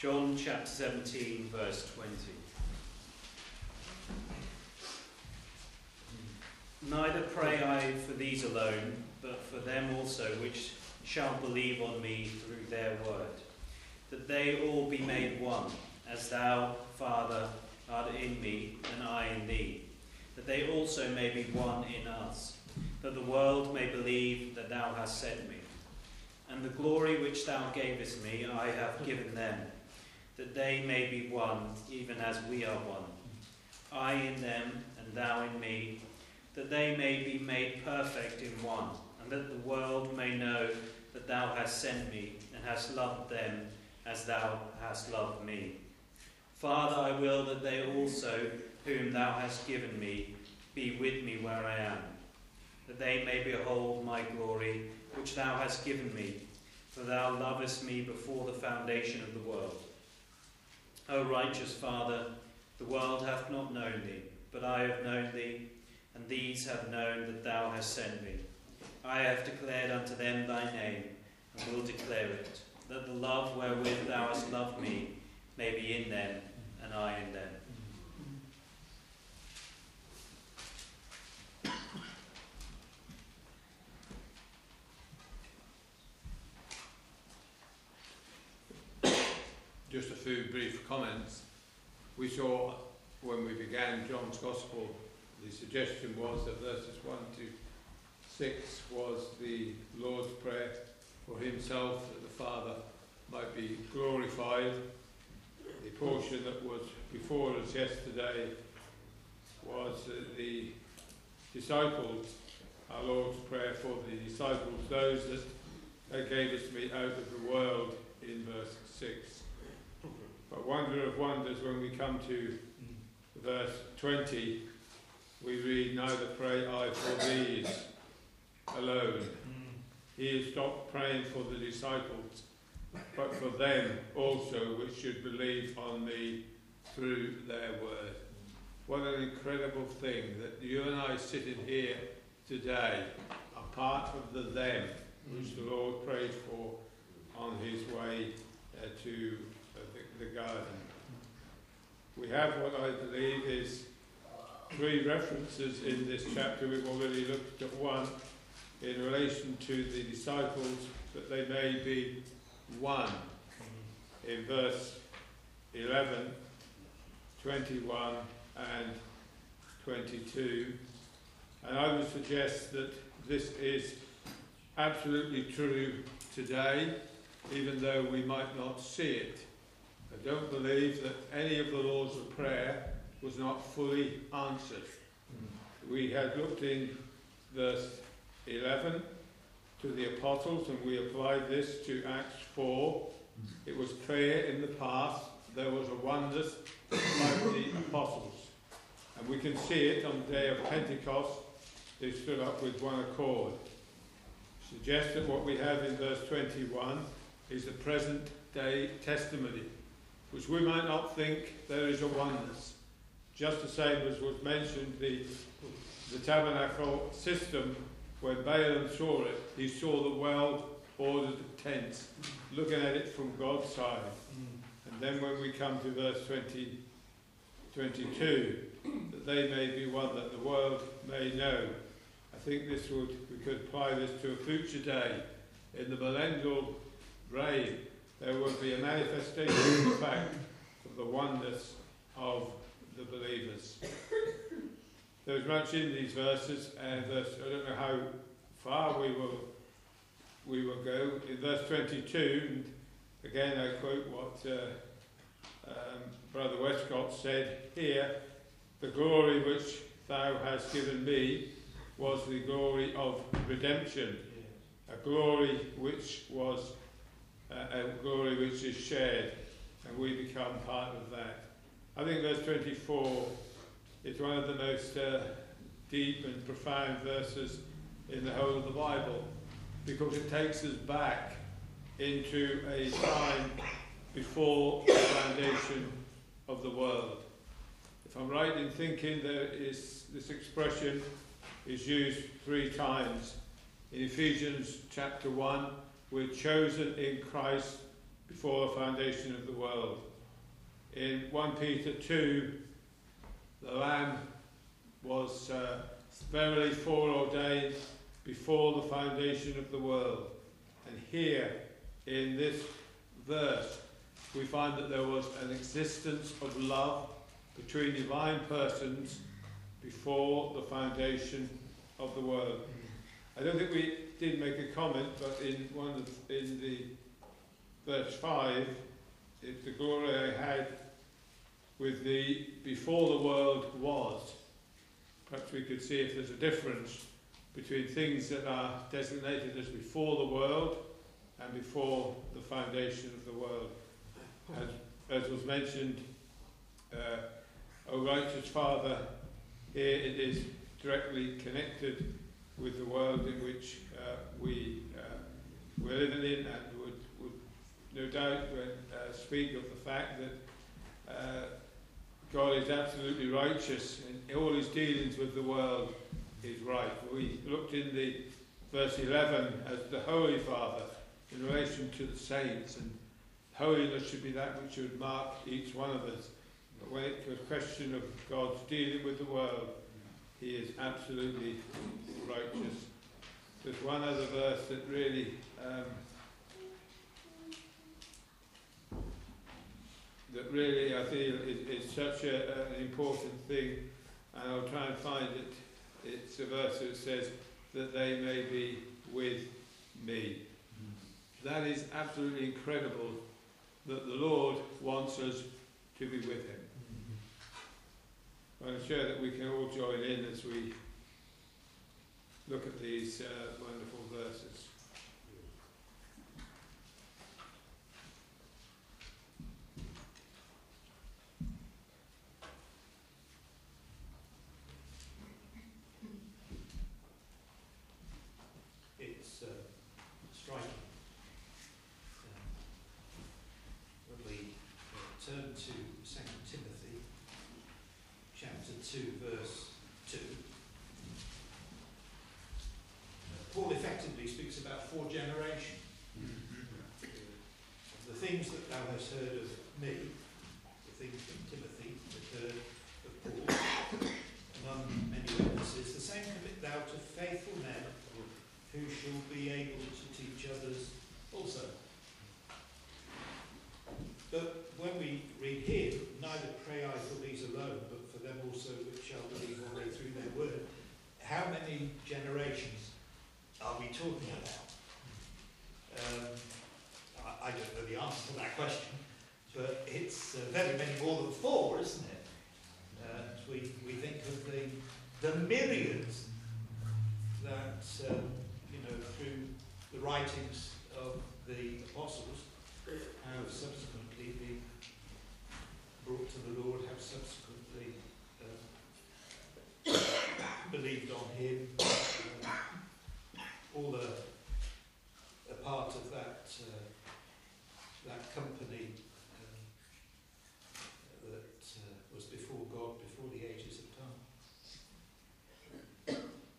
John chapter 17, verse 20. Neither pray I for these alone, but for them also which shall believe on me through their word, that they all be made one, as thou, Father, art in me, and I in thee, that they also may be one in us, that the world may believe that thou hast sent me. And the glory which thou gavest me I have given them, that they may be one, even as we are one. I in them, and thou in me, that they may be made perfect in one, and that the world may know that thou hast sent me, and hast loved them as thou hast loved me. Father, I will that they also, whom thou hast given me, be with me where I am, that they may behold my glory, which thou hast given me, for thou lovest me before the foundation of the world. O righteous Father, the world hath not known thee, but I have known thee, and these have known that thou hast sent me. I have declared unto them thy name, and will declare it, that the love wherewith thou hast loved me may be in them, and I in them. Just a few brief comments. We saw when we began John's Gospel, the suggestion was that verses 1 to 6 was the Lord's Prayer for himself, that the Father might be glorified. The portion that was before us yesterday was the disciples, our Lord's Prayer for the disciples, those that gavest me out of the world, in verse 6. But wonder of wonders, when we come to verse 20, we read, neither pray I for these alone. He has stopped praying for the disciples, but for them also which should believe on me through their word. What an incredible thing that you and I sitting here today are part of the them which the Lord prayed for on his way to the garden. We have what I believe is 3 references in this chapter. We've already looked at one in relation to the disciples, that they may be one. In verse 11, 21 and 22. And I would suggest that this is absolutely true today, even though we might not see it. I don't believe that any of the Lord's Prayer was not fully answered. We had looked in verse 11 to the apostles, and we applied this to Acts 4. It was clear in the past there was a oneness among the apostles. And we can see it on the day of Pentecost. They stood up with one accord. Suggests that what we have in verse 21 is the present day testimony, which we might not think there is a oneness. Just the same as was mentioned, the tabernacle system, when Balaam saw it, he saw the well-ordered tents, looking at it from God's side. And then when we come to verse 22, that they may be one, that the world may know. I think we could apply this to a future day. In the millennial reign, there will be a manifestation, in fact, of the oneness of the believers. There's much in these verses, and I don't know how far we will go. In verse 22, and again I quote what Brother Westcott said here, the glory which thou hast given me was the glory of redemption, a glory which was a glory which is shared, and we become part of that. I think verse 24 is one of the most deep and profound verses in the whole of the Bible, because it takes us back into a time before the foundation of the world. If I'm right in thinking, there is this expression is used 3 times. In Ephesians chapter 1, we're chosen in Christ before the foundation of the world. In 1 Peter 2, the Lamb was verily foreordained before the foundation of the world. And here, in this verse, we find that there was an existence of love between divine persons before the foundation of the world. I don't think we did make a comment, but in the verse 5, it's the glory I had with the before the world was. Perhaps we could see if there's a difference between things that are designated as before the world and before the foundation of the world. As was mentioned, O righteous Father, here it is directly connected with the world in which we're living in, and would no doubt speak of the fact that God is absolutely righteous in all his dealings with the world is right. We looked in the verse 11 as the Holy Father in relation to the saints, and holiness should be that which should mark each one of us. But when it's a question of God's dealing with the world, he is absolutely righteous. There's one other verse that really I feel is such an important thing, and I'll try and find it. It's a verse that says that they may be with me. That is absolutely incredible, that the Lord wants us to be with him. I'm sure that we can all join in as we look at these wonderful verses. It's striking. When we turn to 2 Timothy chapter 2 verse 2, Paul effectively speaks about 4 generations. The things that thou hast heard of me, the things from Timothy that heard of Paul, among many witnesses, the same commit thou to faithful men who shall be able to teach others also. But when we read here, neither pray I for these alone, but for them also which shall believe on me through their word. How many generations are we talking about? I don't know the answer to that question, but it's very many more than 4, isn't it? We think of the myriads that through the writings of the apostles have subsequently been brought to the Lord, have subsequently believed on him, all a part of that company that was before God, before the ages of time.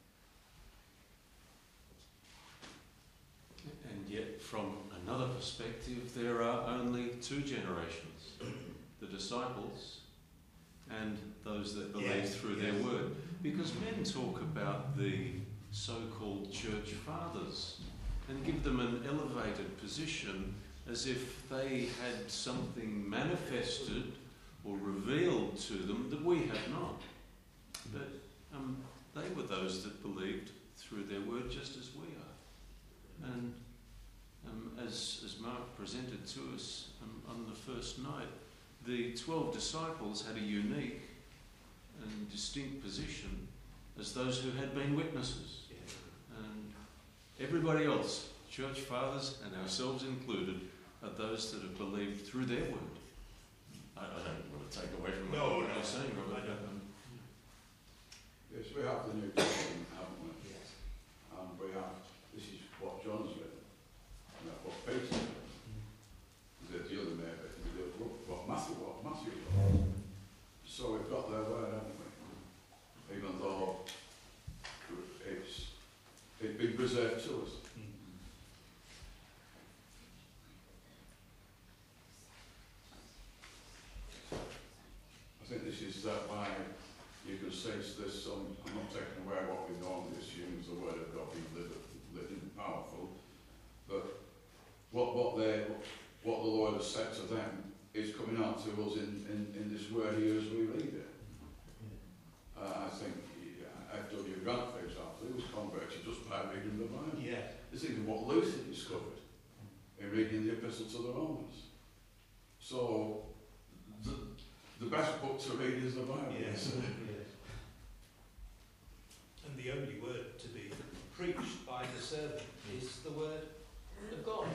And yet, from another perspective, there are only 2 generations, the disciples and those that believe through their word. Because men talk about the so-called church fathers and give them an elevated position as if they had something manifested or revealed to them that we have not. But they were those that believed through their word just as we are. And as Mark presented to us on the first night, the 12 disciples had a unique and distinct position as those who had been witnesses. And everybody else, church fathers and ourselves included, are those that have believed through their word. I don't want to take away from what you're saying, Robert. Yes, we have the New Testament, haven't we? Yes. And we have, this is what John's written, and that's what Peter's written. There's the other maybe, what Matthew wrote. So we've got their word, haven't we? Even though it's been preserved to us. that by, you can say there's some, I'm not taking away what we normally assume is the word of God being living and powerful, but what the Lord has said to them is coming out to us in this word here as we read it. I think F.W. Grant, for example, he was converted just by reading the Bible. Yeah. This is what Luther discovered in reading the Epistle to the Romans. So, the best book to read is the Bible. Yes. And the only word to be preached by the servant is the word of God.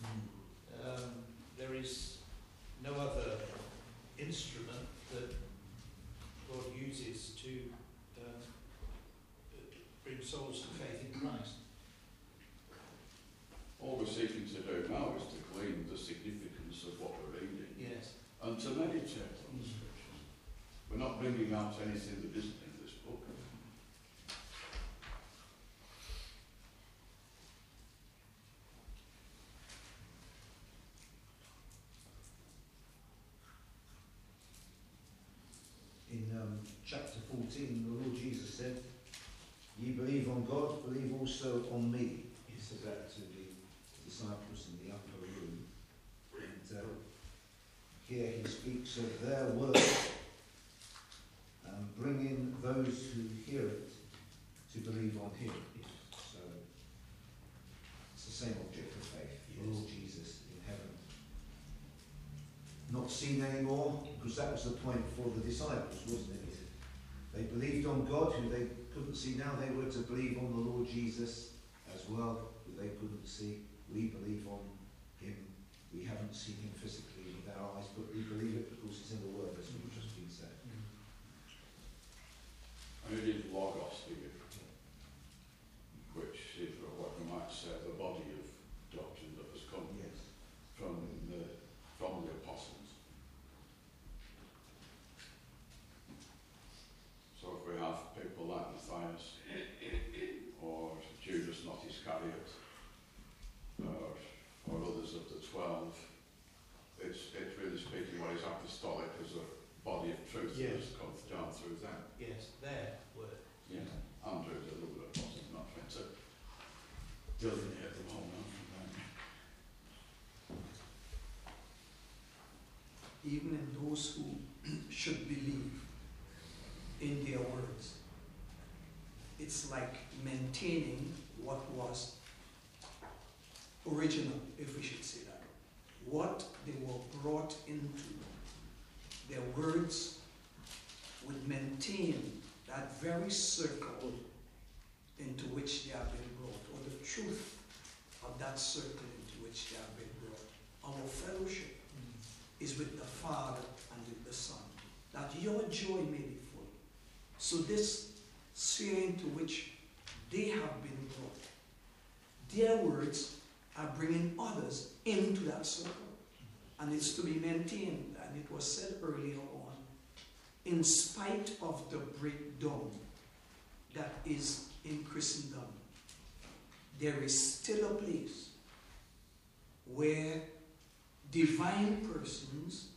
There is no other instrument that God uses to bring souls to faith in Christ. All we're seeking to do now is to glean the significance of what we're reading. Yes. And to meditate on the scriptures. We're not bringing out anything that isn't in this book. In chapter 14, the Lord Jesus said, "Ye believe on God, believe also on me." He said that to the disciples in the upper room. And here he speaks of their word, bringing those who hear it to believe on him. So it's the same object of faith, the Lord Jesus in heaven. Not seen anymore, because that was the point for the disciples, wasn't it? They believed on God, who they couldn't see. Now they were to believe on the Lord Jesus as well, who they couldn't see. We believe on him. We haven't seen him physically with our eyes, but we believe it because it's in the Word, as we've just been said. And it is Logos here, which is what you might say the body of doctrine that has come Yes. from the apostles. So if we have people like Matthias or Judas not Iscariot or others of the 12, it's really speaking what is apostolic as a body of truth that has come down through them. Yes, their word. Yeah, Andrew is a little bit apostle, not trying to delineate them all now from them. Even in those who should believe in their words, it's like maintaining what was original, if we should say that. What they were brought into, their words would maintain that very circle into which they have been brought, or the truth of that circle into which they have been brought. Our fellowship is with the Father and with the Son, that your joy may be full. So this sphere into which they have been brought, their words are bringing others into that circle. And it's to be maintained, and it was said earlier on, in spite of the breakdown that is in Christendom, there is still a place where divine persons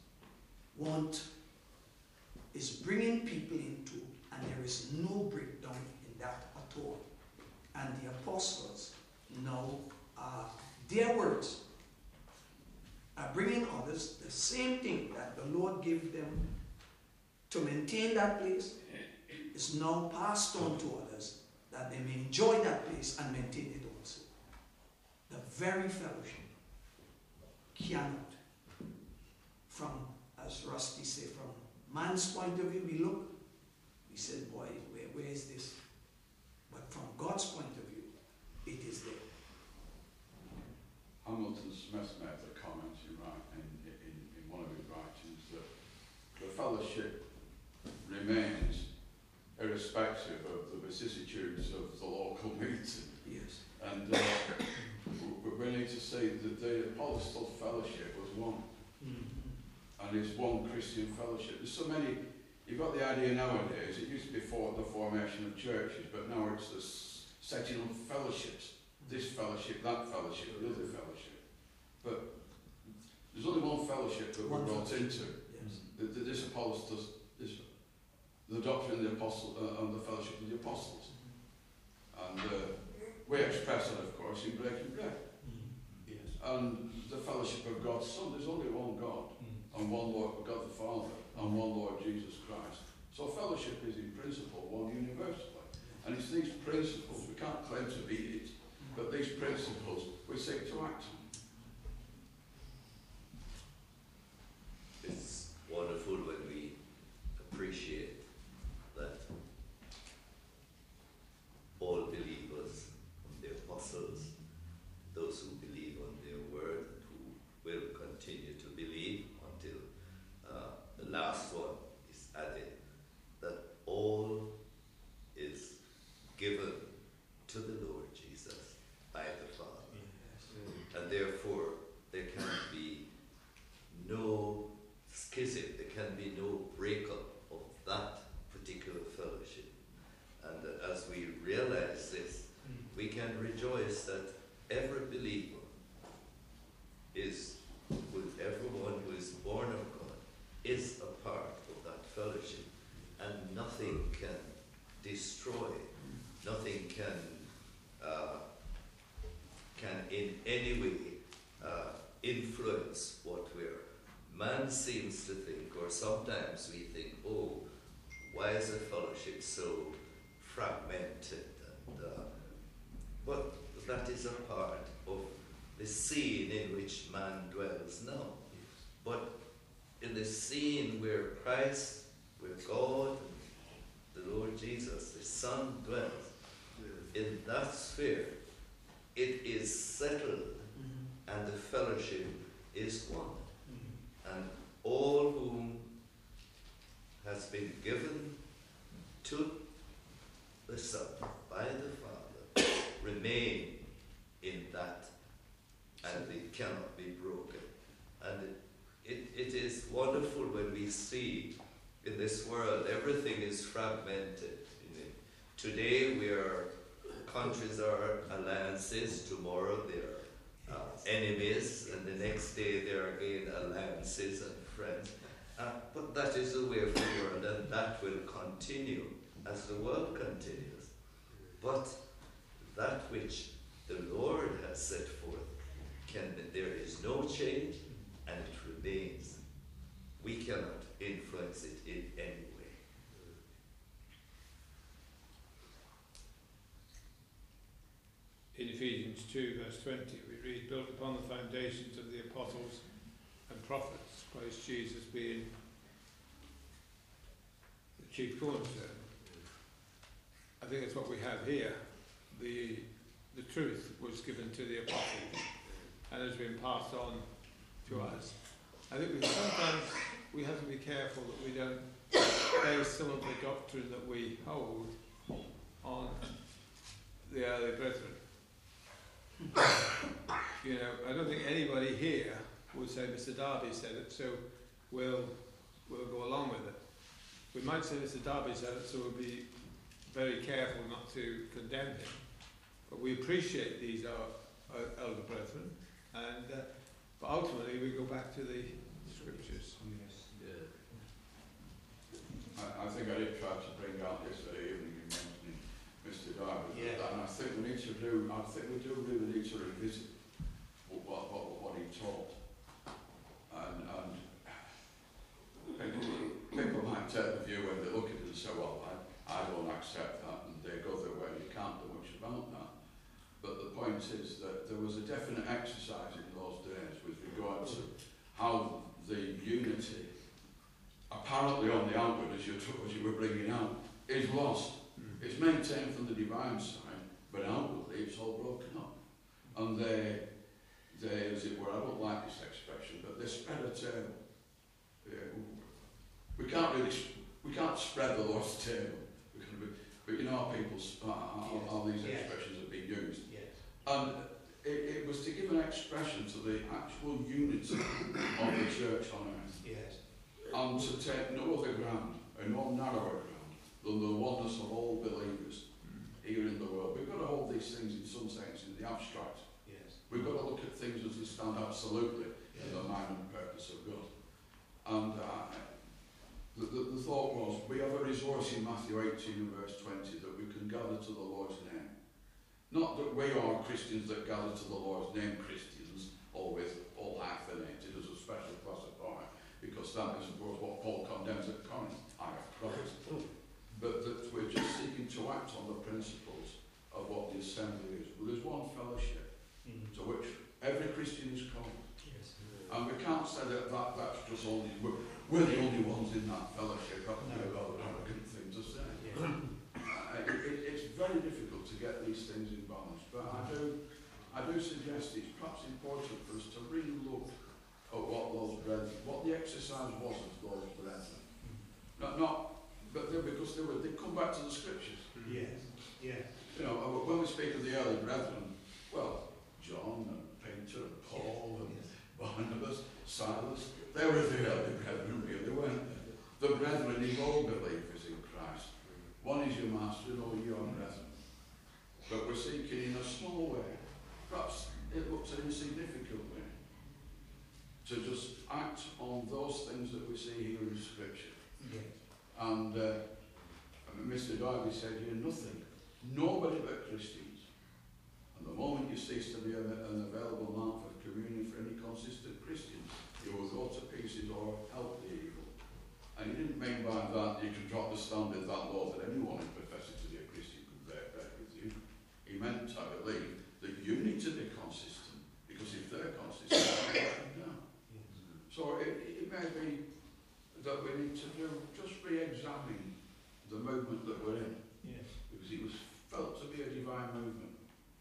is bringing people into, and there is no breakdown in that at all. And the apostles now their words are bringing others the same thing that the Lord gave them to maintain that place is now passed on to others, that they may enjoy that place and maintain it also. The very fellowship cannot, from, as Rusty said, from man's point of view, we said, boy, where is this? But from God's point of view, it is there. Hamilton Smith made the comment in one of his writings that the fellowship remains irrespective of the vicissitudes of the local meeting. Yes. And we need to see that the Apostle Fellowship was one. Mm-hmm. And it's one Christian fellowship. There's so many, you've got the idea nowadays, it used to be for the formation of churches, but now it's the setting up fellowships. This fellowship, that fellowship, the other fellowship. But there's only one fellowship that we're brought into. Yes. This Apollos the doctrine of the apostle and the fellowship of the apostles. And we express that, of course, in breaking bread. Yes. And the fellowship of God's Son. There's only one God, and one Lord, God the Father, and one Lord Jesus Christ. So fellowship is in principle one universally. And it's these principles, we can't claim to be it, but these principles we seek to act on. It's wonderful when we appreciate that all believers, the apostles, those who believe on their word and who will continue to believe until the last one is added, that all is given to the Lord Jesus by the Father. And therefore there can be no schism, there can be no breakup of that particular fellowship. And as we realize this, we can rejoice that every believer is, with everyone who is born of God, is a part of that fellowship, and nothing can destroy, nothing can in any way influence what man seems to think, or sometimes we think, oh, why is a fellowship so fragmented? But that is a part of the scene in which man dwells now. But in the scene where Christ, where God, the Lord Jesus, the Son dwells, in that sphere, it is settled, and the fellowship is one. And all whom has been given to the Son by the Father remain in that, and it cannot be broken. And it is wonderful when we see in this world everything is fragmented. Today countries are alliances, tomorrow they are enemies, and the next day they are again alliances and friends. But that is the way of the world, and that will continue as the world continues. But that which the Lord has set forth, there is no change, and it remains. We cannot influence it in any way. In Ephesians 2 verse 20 we read, built upon the foundations of the apostles and prophets, Christ Jesus being the chief cornerstone. I think that's what we have here. The truth was given to the apostles and has been passed on to us. I think sometimes we have to be careful that we don't base some of the doctrine that we hold on the early brethren. I don't think anybody here would say Mr. Darby said it, so we'll go along with it. We might say Mr. Darby said it, so we'll be very careful not to condemn him. But we appreciate these our elder brethren, and but ultimately we go back to the scriptures. I think I did try to bring out yesterday evening in mentioning Mr. Darby, and I think we do really need to revisit what he taught, and people might take the view when they look at it and say, well, I don't accept that, and they go their way. You can't do much about that. But the point is that there was a definite exercise in those days with regard to how the unity, apparently on the outward, as you were bringing out, is lost. It's maintained from the divine side, but outwardly it's all broken up. And they, as it were, I don't like this expression, but they spread a table. We can't spread the Lord's table. But you know how how these expressions have been used. And it was to give an expression to the actual unity of the church on earth. And to take no other ground, and no narrower ground, than the oneness of all believers here in the world. We've got to hold these things in some sense in the abstract. We've got to look at things as they stand absolutely in the mind and purpose of God. And The thought was, we have a resource in Matthew 18 and verse 20 that we can gather to the Lord's name. Not that we are Christians that gather to the Lord's name Christians, always all hyphenated as a special class apart, because that is of course what Paul condemns at Corinth. I have Christ. But that we're just seeking to act on the principles of what the assembly is. Well, there's one fellowship to which every Christian is called. Yes. And we can't say that's just only, we're the only ones in that fellowship. That would be a rather arrogant thing to say. Yeah. It's very difficult to get these things in balance, but I do suggest it's perhaps important for us to really look at what the exercise was of those brethren. Because they come back to the scriptures. Yes. Yeah. You know, when we speak of the early brethren, well, John and Peter and Paul and Barnabas, Silas, they were the early brethren, really, weren't they? The brethren is all believers in Christ. One is your master and all your brethren. But we're seeking in a small way, perhaps it looks an insignificant way, to just act on those things that we see here in Scripture. Yeah. And Mr. Darby said, you're nothing, nobody but Christians. And the moment you cease to be an available lamp of communion for any consistent Christian, you will go to pieces or help the evil. And he didn't mean by that you can drop the standard that low that anyone who professes to be a Christian could bear with you. He meant, I believe, that you need to be consistent, because if they're consistent, they'll let them down. So it may be that we need to just re-examine the movement that we're in. Yes. Because it was felt to be a divine movement.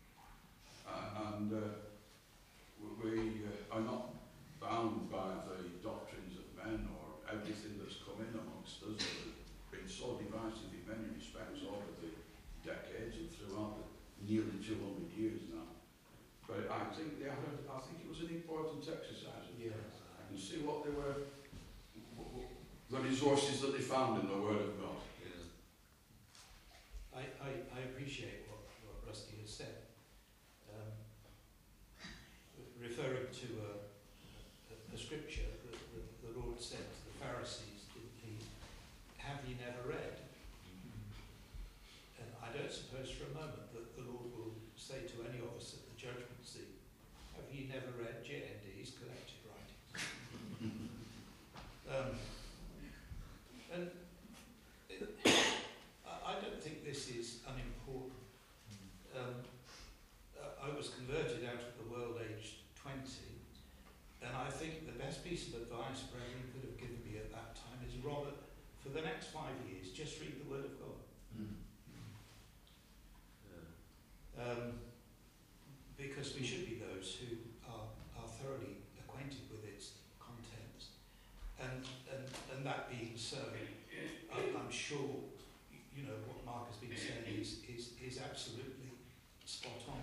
We are not bound by the doctrines of men or everything that's come in amongst us that has been so divisive in many respects over the decades and throughout the nearly 200 years now. But I think it was an important exercise. Yes. And see what they were, the resources that they found in the Word of God. Yes. I appreciate what Rusty has said. Referring to a scripture, the Lord said to the Pharisees, didn't he, have ye never read? And I don't suppose for a moment that the Lord will say to any of us at the judgment seat, have ye never read J&D's collected writings? I don't think this is unimportant. I was converted out of the world aged 20, and I think the best piece of advice Brethren could have given me at that time is, Robert, for the next 5 years, just read the Word of God. Because we should be those who are thoroughly acquainted with its contents. And that being so, I'm sure, you know, what Mark has been saying is absolutely spot on.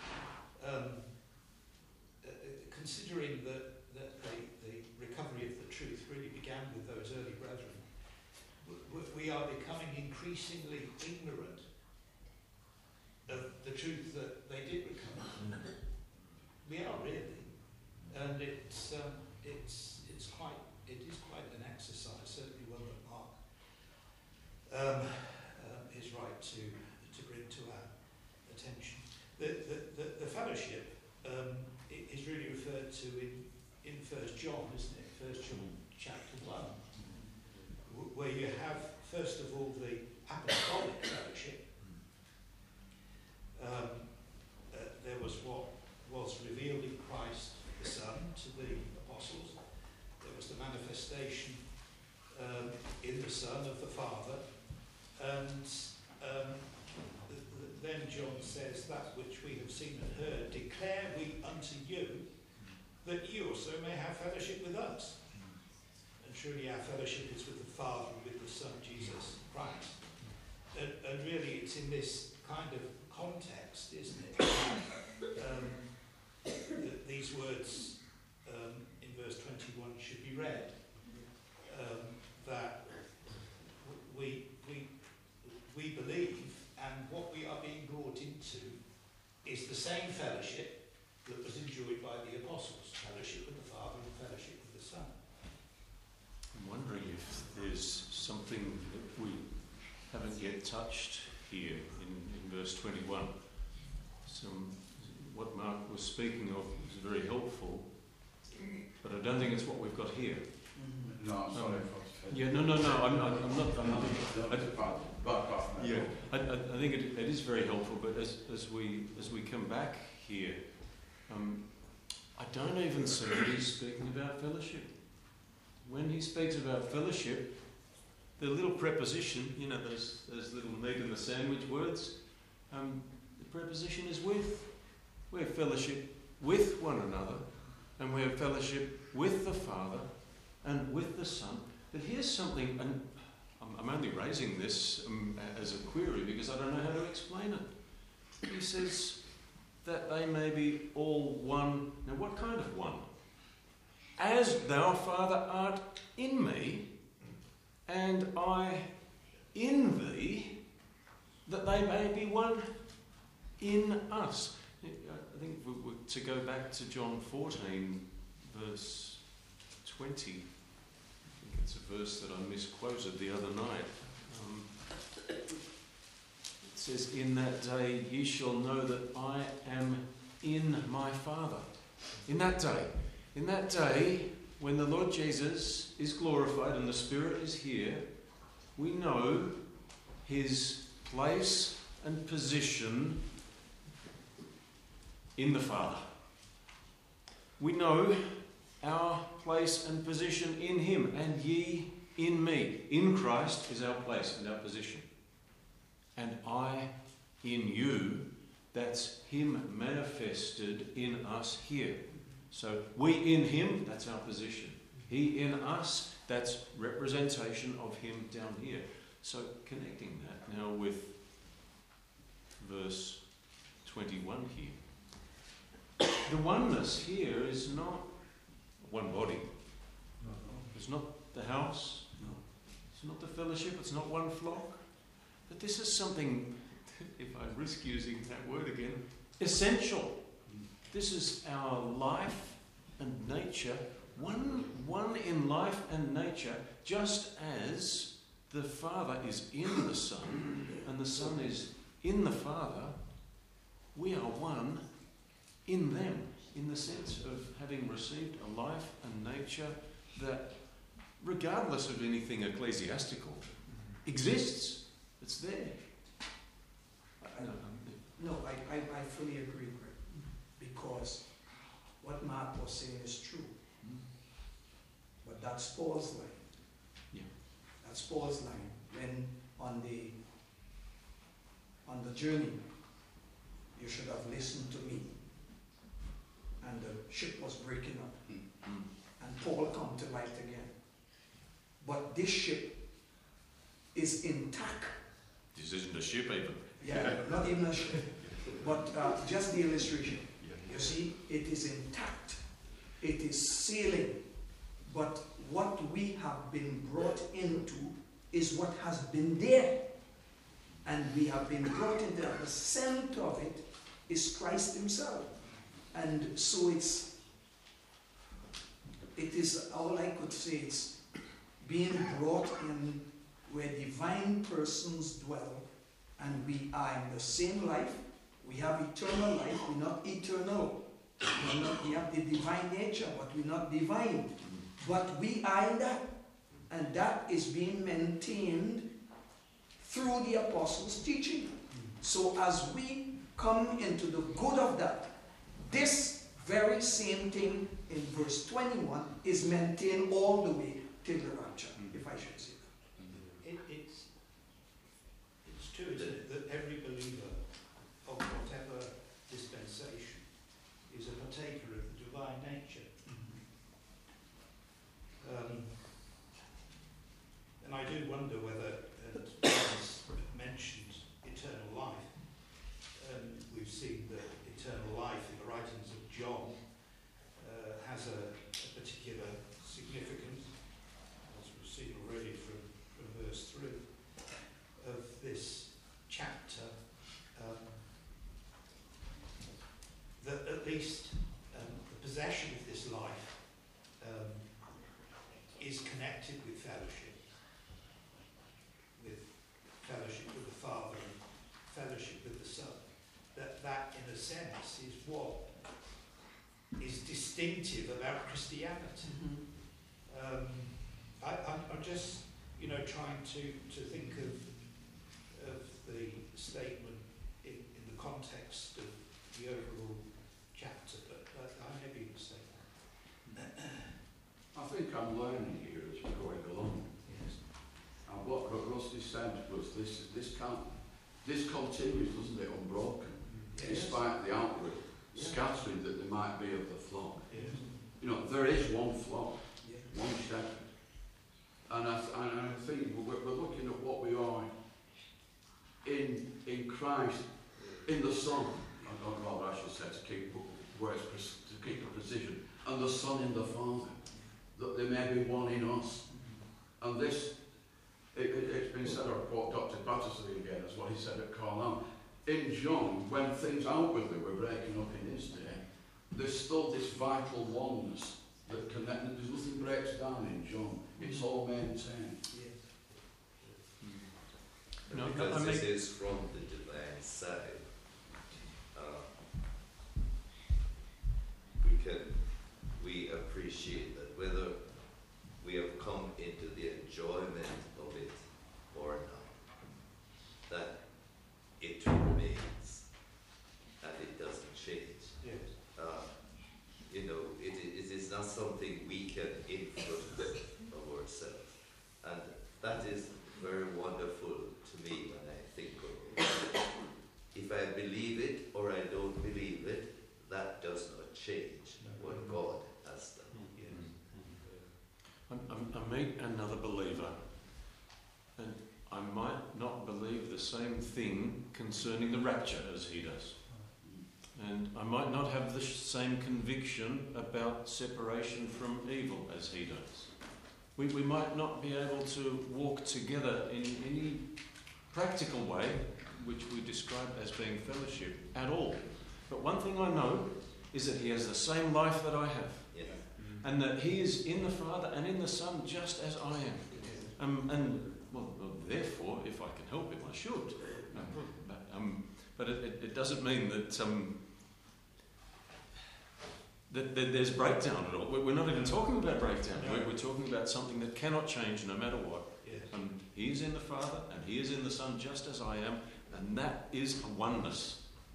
Considering that the recovery of the truth really began with those early brethren, we are becoming increasingly ignorant of the truth that they did recover. We are really, and it is quite an exercise, certainly one that Mark is right to bring to our attention. The fellowship is really referred to in 1 John, isn't it? 1 John chapter 1, where you have first of all the apostolic fellowship. There was what was revealed in Christ the Son to the apostles. There was the manifestation in the Son of the Father, and then John says, that which we have seen and heard declare we unto you, that you also may have fellowship with us. And truly our fellowship is with the Father and with the Son, Jesus Christ. And really it's in this kind of context, isn't it, that these words in verse 21 should be read. That we believe, and what we are being brought into is the same fellowship that was enjoyed by the apostles, fellowship with the Father and fellowship with the Son. I'm wondering if there's something that we haven't yet touched here in verse 21. What Mark was speaking of is very helpful, but I don't think it's what we've got here. No, I'm sorry. Yeah, no, I'm not. Yeah. I think it is very helpful, but as we come back here, I don't even see that he's speaking about fellowship. When he speaks about fellowship, the little preposition, those little meat in the sandwich words, the preposition is with. We have fellowship with one another, and we have fellowship with the Father and with the Son. But here's something, and I'm only raising this as a query because I don't know how to explain it. He says that they may be all one. Now, what kind of one? As thou, Father, art in me, and I in thee, that they may be one in us. I think to go back to John 14, verse 20, I think it's a verse that I misquoted the other night. It says, "In that day ye shall know that I am in my Father." In that day, when the Lord Jesus is glorified and the Spirit is here, we know his place and position in the Father. We know our place and position in him, and ye in me. In Christ is our place and our position. And I in you, that's him manifested in us here. So we in him, that's our position. He in us, that's representation of him down here. So connecting that now with verse 21 here. The oneness here is not one body. It's not the house. It's not the fellowship. It's not one flock. But this is something, if I risk using that word again, essential. This is our life and nature, one in life and nature, just as the Father is in the Son and the Son is in the Father. We are one in them, in the sense of having received a life and nature that, regardless of anything ecclesiastical, exists. It's there. No, I fully agree, Greg, because what Mark was saying is true. But that's Paul's line. Yeah. That's Paul's line. When on the journey, you should have listened to me. And the ship was breaking up. And Paul come to light again. But this ship is intact. This isn't a ship even. Yeah, not even a ship. But just the illustration. You see, it is intact. It is sailing. But what we have been brought into is what has been there. And we have been brought into the center of it is Christ himself. And so it is, all I could say, it's being brought in where divine persons dwell, and we are in the same life. We have eternal life. We're not eternal. We have the divine nature, but we're not divine. But we are in that. And that is being maintained through the apostles' teaching. So as we come into the good of that, this very same thing in verse 21 is maintained all the way till the rapture, if I should say that. It's true, isn't it, that every believer of whatever dispensation is a partaker of the divine nature. And I do wonder whether, as mentioned, eternal life. We've seen that eternal life in the writings of John has a particular significance, as we've seen already from verse 3 of this chapter, that at least the possession of this life is connected with fellowship, sense, is what is distinctive about Christianity. I'm just, trying to think of the statement in the context of the overall chapter, but I may be mistaken. I think I'm learning here as we're going along. Yes. And what Rusty said was this continues, doesn't it, unbroken, despite the outward scattering that there might be of the flock. Yes. There is one flock, one shepherd. And I think we're looking at what we are in Christ, in the Son. I should say, to keep the precision, and the Son in the Father, that there may be one in us. And this, it's been said, I'll quote Dr. Patterson again, as what he said at Carlisle. In John, when things outwardly were breaking up in his day, there's still this vital oneness that connects. There's nothing breaks down in John. It's all maintained. Because this is from the divine side. We appreciate that whether we have come into the enjoyment of it or not, that it remains and it doesn't change. Yes. It is not something we can influence of ourselves, and that is very wonderful to me when I think of it. If I believe it or I don't believe it, that does not change what God has done. I meet another believer, and I might not believe the same thing concerning the rapture as he does. And I might not have the same conviction about separation from evil as he does. We might not be able to walk together in any practical way, which we describe as being fellowship, at all. But one thing I know is that he has the same life that I have. Yes. And that he is in the Father and in the Son just as I am. Well, therefore, if I can help him, I should. But it doesn't mean that there's breakdown at all. We're not even talking about breakdown. No. We're talking about something that cannot change no matter what. Yes. And he is in the Father and he is in the Son just as I am, and that is oneness.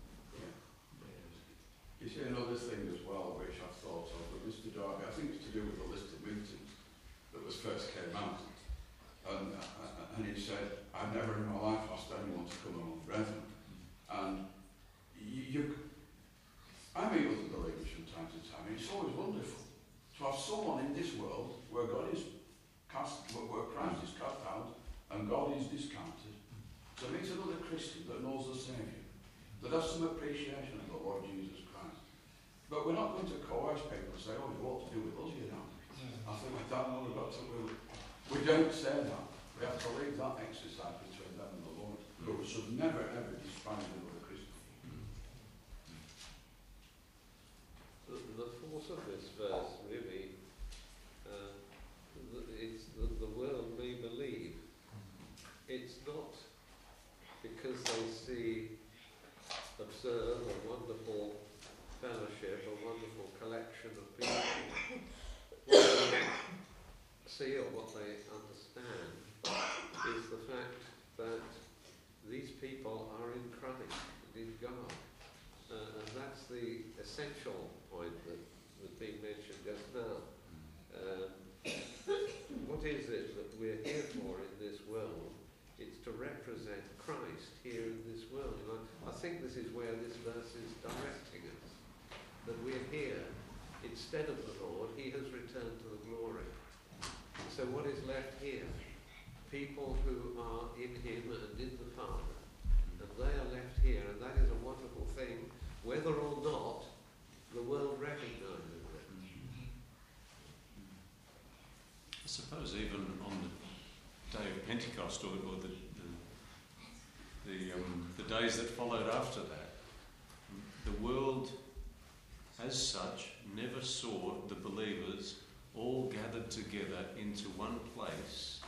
You see another thing as well, which I've thought of, but Mr. Darby, I think it's to do with the list of meetings that first came out. And he said, I've never in my life asked anyone to come along forever. And I meet other believers from time to time, and it's always wonderful to have someone in this world where God is cast, where Christ is cast out, and God is discounted. To meet another Christian that knows the Saviour, that has some appreciation of the Lord Jesus Christ. But we're not going to coerce people and say, oh, you ought to do with us, I think we've done all we've got to do. We don't say that. We have to leave that exercise between them and the Lord. But we should never, ever despise another Christian. The force of this verse really, it's the world may believe. It's not because they observe a wonderful fellowship, a wonderful collection of people. What they see or what they understand is the fact that these people are in Christ, in God. And that's the essential point that was being mentioned just now. What is it that we're here for in this world? It's to represent Christ here in this world. And I think this is where this verse is directing us. That we're here instead of the Lord. He has returned to the glory. So what is left here? People who are in Him and in the Father. And they are left here, and that is a wonderful thing, whether or not the world recognizes it. I suppose even on the day of Pentecost, or the days that followed after that, the world as such never saw the believers all gathered together into one place,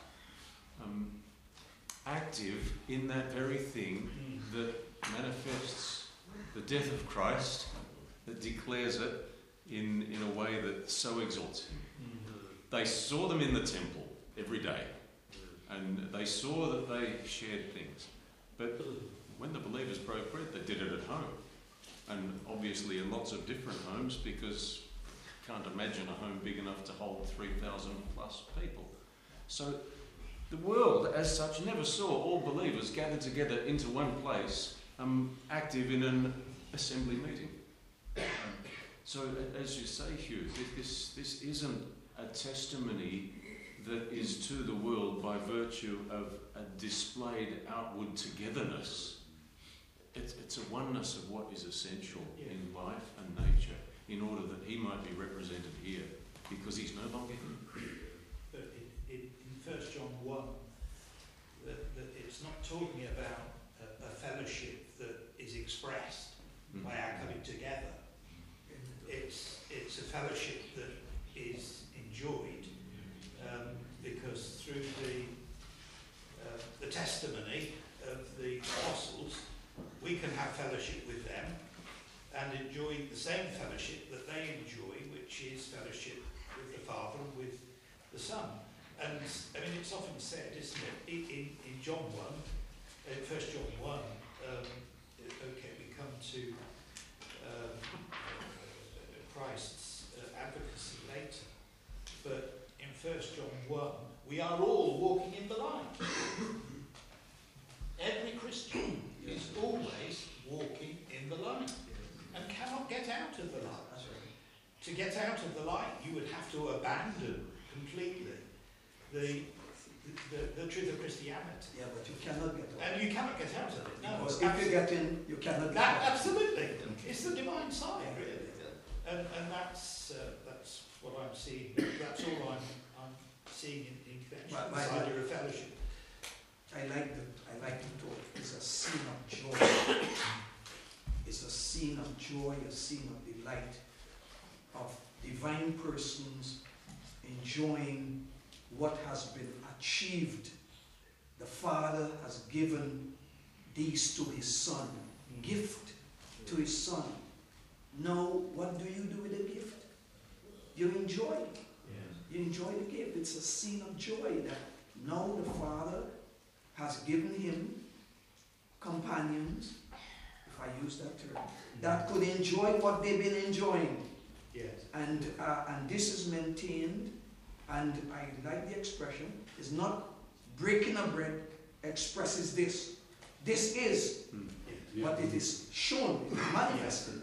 active in that very thing that manifests the death of Christ that declares it in a way that so exalts him. They saw them in the temple every day, and they saw that they shared things. But when the believers broke bread, they did it at home. And obviously in lots of different homes, because you can't imagine a home big enough to hold 3,000 plus people. So the world as such never saw all believers gathered together into one place, active in an assembly meeting. So as you say, Hugh, this isn't a testimony that is to the world by virtue of a displayed outward togetherness. It's a oneness of what is essential in life and nature, in order that he might be represented here, because he's no longer here. But in 1 John 1, that it's not talking about a fellowship that is expressed by our coming together. It's a fellowship that is enjoyed because through the testimony of the apostles, we can have fellowship with them and enjoy the same fellowship that they enjoy, which is fellowship with the Father and with the Son. And I mean, it's often said, isn't it, in John 1, 1 John 1, okay, we come to Christ's advocacy later, but in 1 John 1, we are all walking in the light. Every Christian is always walking in the light and cannot get out of the light. To get out of the light, you would have to abandon completely the truth of Christianity. Yeah, but you cannot get out. And you cannot get out of it. No, because if you get in, you cannot get out. Absolutely. It's the divine side, really. And that's what I'm seeing. That's all I'm seeing in connection with this idea of fellowship. I like the thought. It's a scene of joy. It's a scene of joy, a scene of delight, of divine persons enjoying what has been achieved. The Father has given these to his Son, gift to his Son. Now, what do you do with the gift? You enjoy it. You enjoy the gift. It's a scene of joy that now the Father has given him companions, if I use that term, that could enjoy what they've been enjoying. Yes. And this is maintained, and I like the expression, is not breaking of bread expresses this. This is, but it is shown, it is manifested.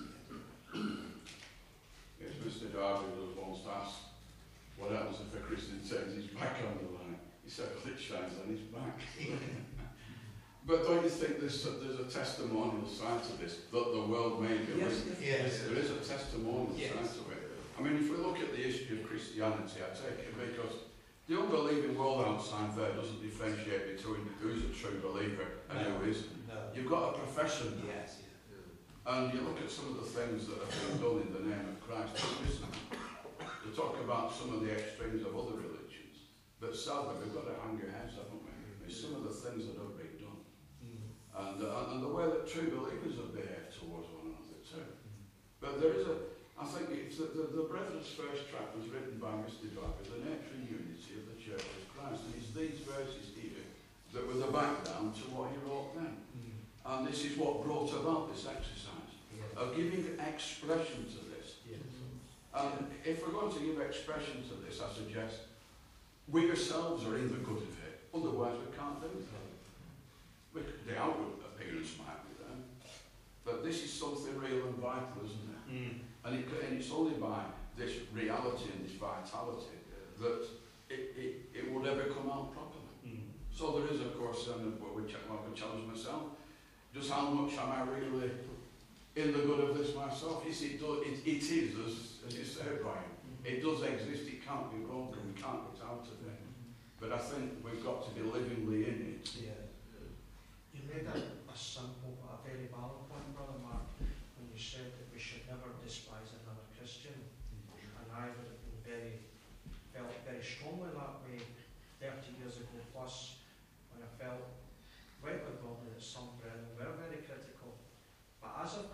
Yes, Mr. Darby was once asked, what happens if a Christian turns his back on the light? He said, well, it shines on his back. But don't you think there's a testimonial side to this, that the world may be? Yes. There is a testimonial side to it. I mean, if we look at the history of Christianity, I take it because the unbelieving world outside there doesn't differentiate between who's a true believer and who isn't. No. You've got a profession now. Yes. And you look at some of the things that have been done in the name of Christ. Listen, to talk about some of the extremes of other religions, but sadly we've got to hang our heads, haven't we? It's some of the things that have been done. And the way that true believers have behaved towards one another too. But there is I think it's the Brethren's first tract was written by Mr. Darby, the nature and unity of the Church of Christ. And it's these verses here that were the background to what he wrote then. And this is what brought about this exercise of giving expression to this. And if we're going to give expression to this, I suggest we ourselves are in the good of it. Otherwise we can't do it. The outward appearance might be there, but this is something real and vital, isn't it? And it's only by this reality and this vitality that it would ever come out properly. So there is, of course, I would challenge myself, just how much am I really in the good of this myself? Yes, it is, as you said, Brian, it does exist, it can't be broken, we can't get out of it. But I think we've got to be livingly in it. You made a simple, a very valid point, Brother Mark, when you said that we should never despise another Christian. And I would have been felt very strongly that way 30 years ago plus, when I felt rightly probably that some brethren were very critical. But as I've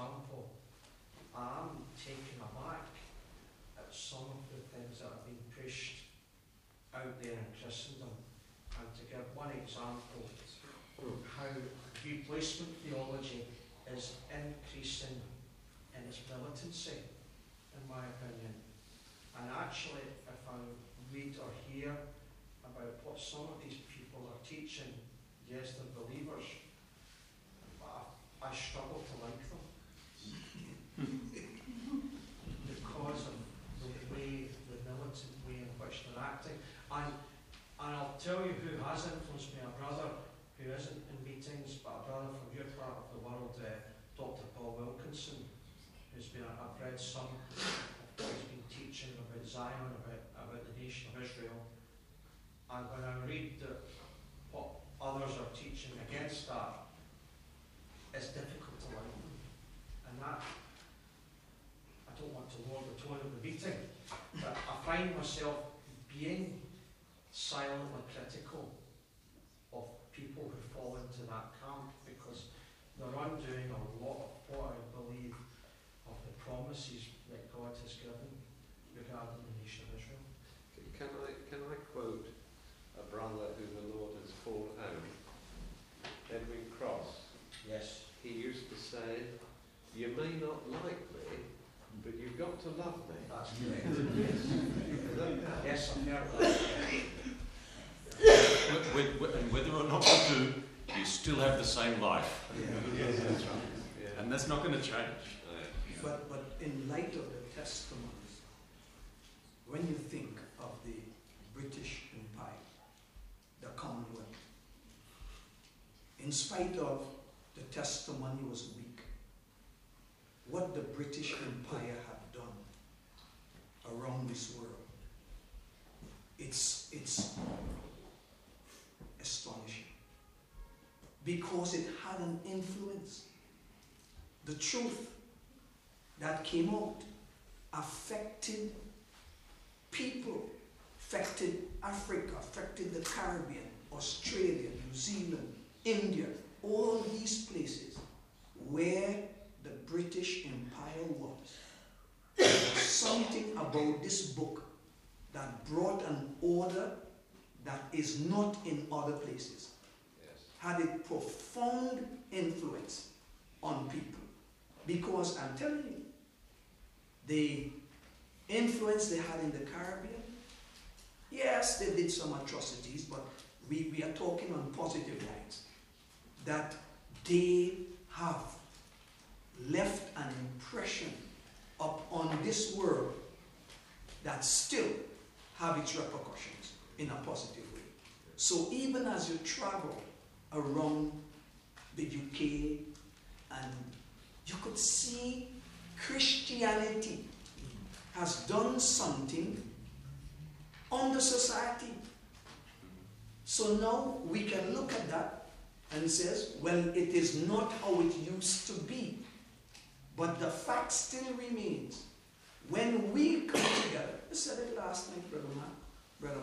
example, I'm taken aback at some of the things that have been pushed out there in Christendom. And to give one example, how replacement theology is increasing in its militancy, in my opinion. And actually, if I read or hear about what some of these people are teaching, yes, they're believers, but I struggle to like them. Because of the militant way in which they're acting. And I'll tell you who has influenced me, a brother who isn't in meetings, but a brother from your part of the world, Dr. Paul Wilkinson, who's been, I've read some of what he's been teaching about Zion, about the nation of Israel. And when I read what others are teaching against that, it's difficult to like them. And that, I don't want to lower the tone of the meeting, but I find myself being silently critical of people who fall into that camp, because they're undoing a lot of what I believe of the promises that God has given regarding the nation of Israel. Can I quote a brother who the Lord has called home? Edwin Cross. Yes. He used to say, "You may not like me, but you've got to love me." That's correct. Yes, I've heard that. And whether or not you do, you still have the same life. Yeah. Yes, that's right. Yeah. And that's not going to change. But in light of the testimonies, when you think of the British Empire, the Commonwealth, in spite of the testimony was weak, what the British Empire had done around this world, it's astonishing. Because it had an influence. The truth that came out affected people, affected Africa, affected the Caribbean, Australia, New Zealand, India, all these places where the British Empire was. There was something about this book that brought an order that is not in other places. Yes. Had a profound influence on people. Because I'm telling you, the influence they had in the Caribbean, yes, they did some atrocities, but we are talking on positive lines. That they have left an impression upon this world that still have its repercussions in a positive way. So even as you travel around the UK, and you could see Christianity has done something on the society. So now we can look at that and says, well, it is not how it used to be. But the fact still remains. When we come together, I said it last night, Brother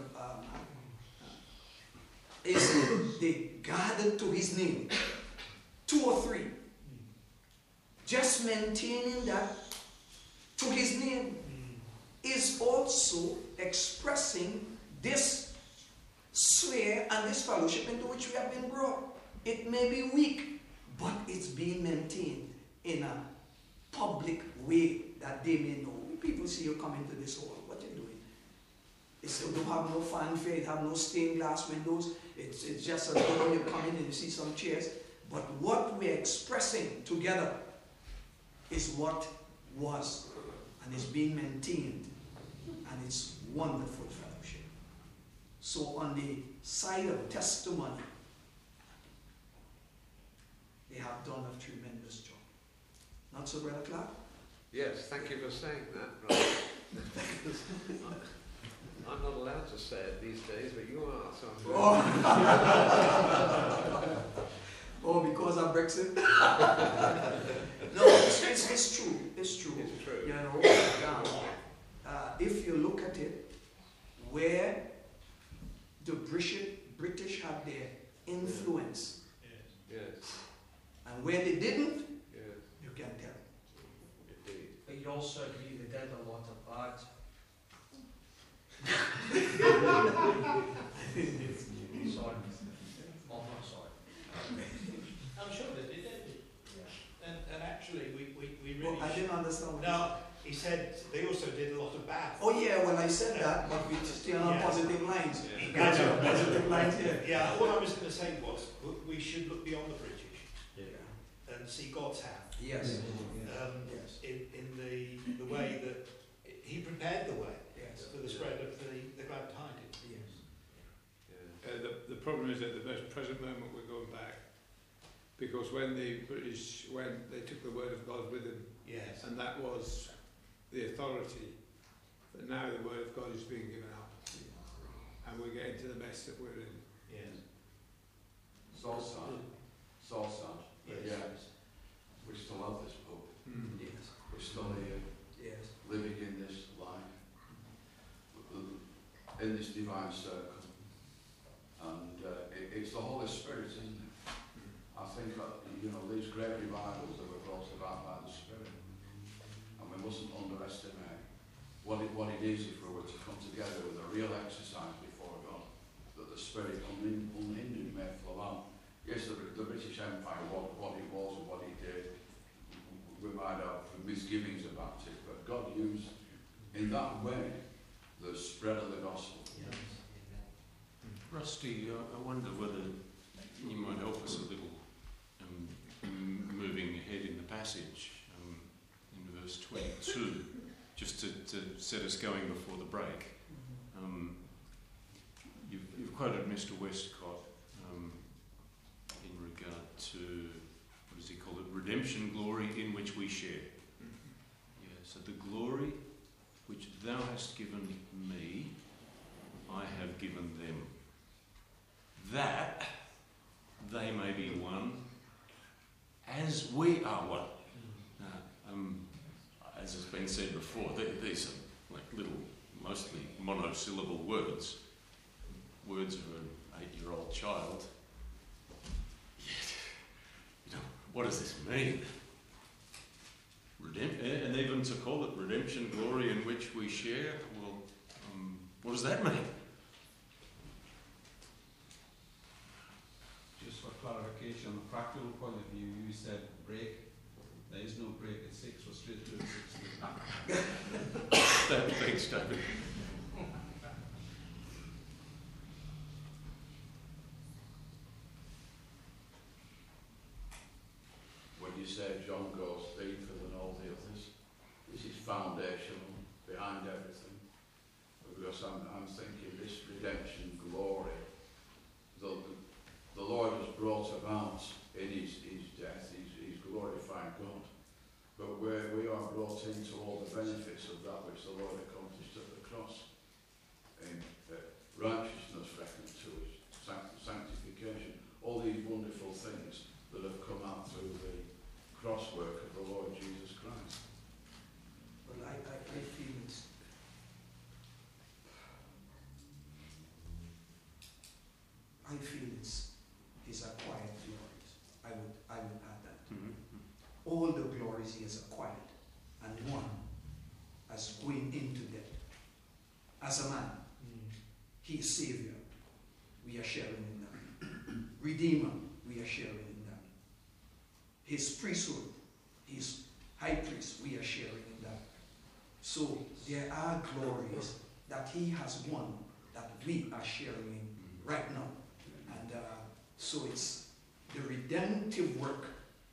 is they gathered to his name. 2 or 3. Just maintaining that to his name is also expressing this sphere and this fellowship into which we have been brought. It may be weak, but it's being maintained in a public way that they may know. People see you come into this hall, what are you doing? It's, you don't have no fanfare, it have no stained glass windows. It's just a door, you come in and you see some chairs. But what we're expressing together is what was and is being maintained, and it's wonderful fellowship. So on the side of testimony, they have done a tremendous job. Not so, Brother Clark? Yes, thank you for saying that, brother. I'm not allowed to say it these days, but you are, so I'm Oh, because of Brexit? No, it's true. It's true. It's true. You know, if you look at it, where the British had their influence, Yes. and where they didn't, Yes. you can tell. also agree they did a lot of bad. Sorry. Oh, I'm sorry. I'm sure they did, didn't they? And actually, we really... Well, I didn't understand what No, he said they also did a lot of bad. Oh yeah, well I said that, but we stay on Yes. positive lines. Yeah. Gotcha. Positive lines here. Yeah, all I was going to say was we should look beyond the British Yeah. and see God's hand Yes. yes. Yes. in the way that he prepared the way Yes. for the spread of the glad tidings. Yes. The problem is at the most present moment we're going back, because when the British went, they took the word of God with them, Yes. and that was the authority. But now the word of God is being given up, and we're getting to the mess that we're in. Yes. It's all sad. It's all sad. But Yes. yeah, we still have this hope. Yes. We're still here, Yes. living in this life, in this divine circle. And it's the Holy Spirit, isn't it? I think that, these great revivals that were brought about by the Spirit, and we mustn't underestimate what it is if we were to come together with a real exercise before God, that the Spirit unhindered may flow out. Yes, the British Empire, what it was and what it did, we might have misgivings about it, but God used in that way the spread of the gospel. Rusty, I wonder whether you might help us a little moving ahead in the passage in verse 22, just to set us going before the break. You've quoted Mr. Westcott in regard to, what does he call it, redemption glory in which we share. Yeah, so the glory which thou hast given me, I have given them, that they may be one as we are one. As has been said before, these are like little, mostly monosyllable words of an 8-year-old child. Yet, what does this mean? And even to call it redemption glory in which we share, well, what does that mean? Just for clarification, on a practical point of view, you said break. There is no break at 6, we're straight through at 6. Thanks, David. When you say John goes deeper than all the others, this is foundational behind everything. Because I'm thinking this redemption glory, the Lord has brought about in his death, he's glorified God. But we are brought into all the benefits of that which the Lord accomplished at the cross. In righteousness reckoned to us, sanctification, all these wonderful things that have come out through the cross work of the Lord Jesus Christ. But I feel it's acquired glories. I would add that. Mm-hmm. All the glories he has acquired, and one as going into them. As a man, he is Savior. We are sharing in that. Redeemer, we are sharing in that. His priesthood, his high priest, we are sharing in that. So there are glories that he has won that we are sharing in right now. And so it's the redemptive work.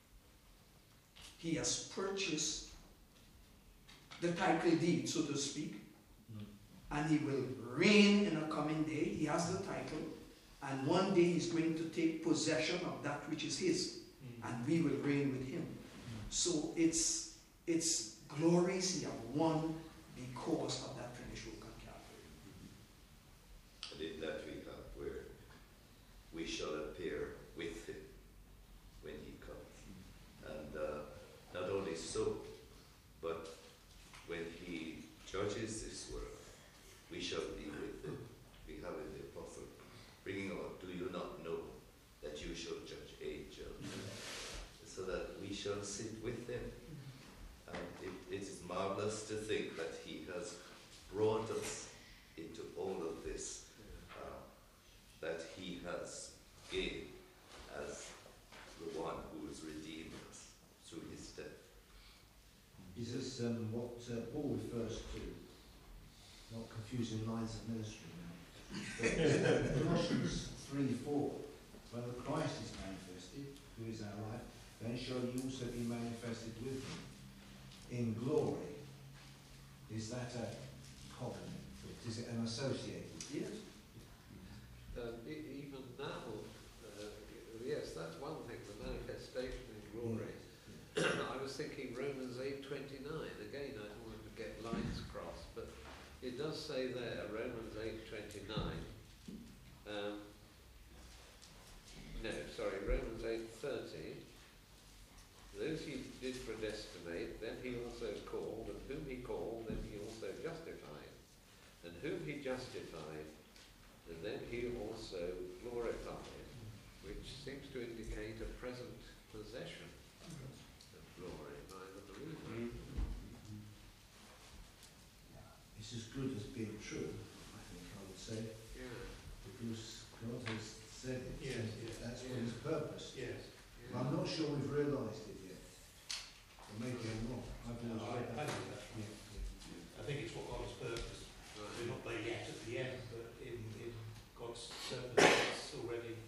He has purchased the title deed, so to speak, and he will reign in a coming day. He has the title, and one day he's going to take possession of that which is his, and we will reign with him. So it's glories he have won because of that finished work on Calvary. And in that we have where we shall appear with him when he comes. And not only so, but when he judges this world, we shall be with him. We have in the apostle bringing out, do you not know that you shall judge angels? So that we shall sit with them. And it is marvelous us to think that he has brought us into all of this, that he has gained as the one who has redeemed us through his death. Is this what Paul refers to? Not confusing lines of ministry now. But Colossians 3:4, whether Christ is manifested, who is our life, then shall you also be manifested with him in glory. Is that a covenant? Is it an associated? Yes. Even now, yes, that's one thing, the manifestation in glory. I was thinking Romans 8:29. Again, I don't want to get lines crossed, but it does say there, Romans 8:29. Romans 8:30. Those he did predestinate, then he also called, and whom he called, then he also justified. And whom he justified, and then he also glorified, which seems to indicate a present possession of glory by the believer. It's as good as being true, I think I would say. Yeah. Because God has said it. Yes, That's for his purpose. Yes. Yeah. I'm not sure we've realised it yet. Or maybe I'm not. I've always read that. I think it's for God's purpose. We're not there yet at the end, but in God's purpose it's already.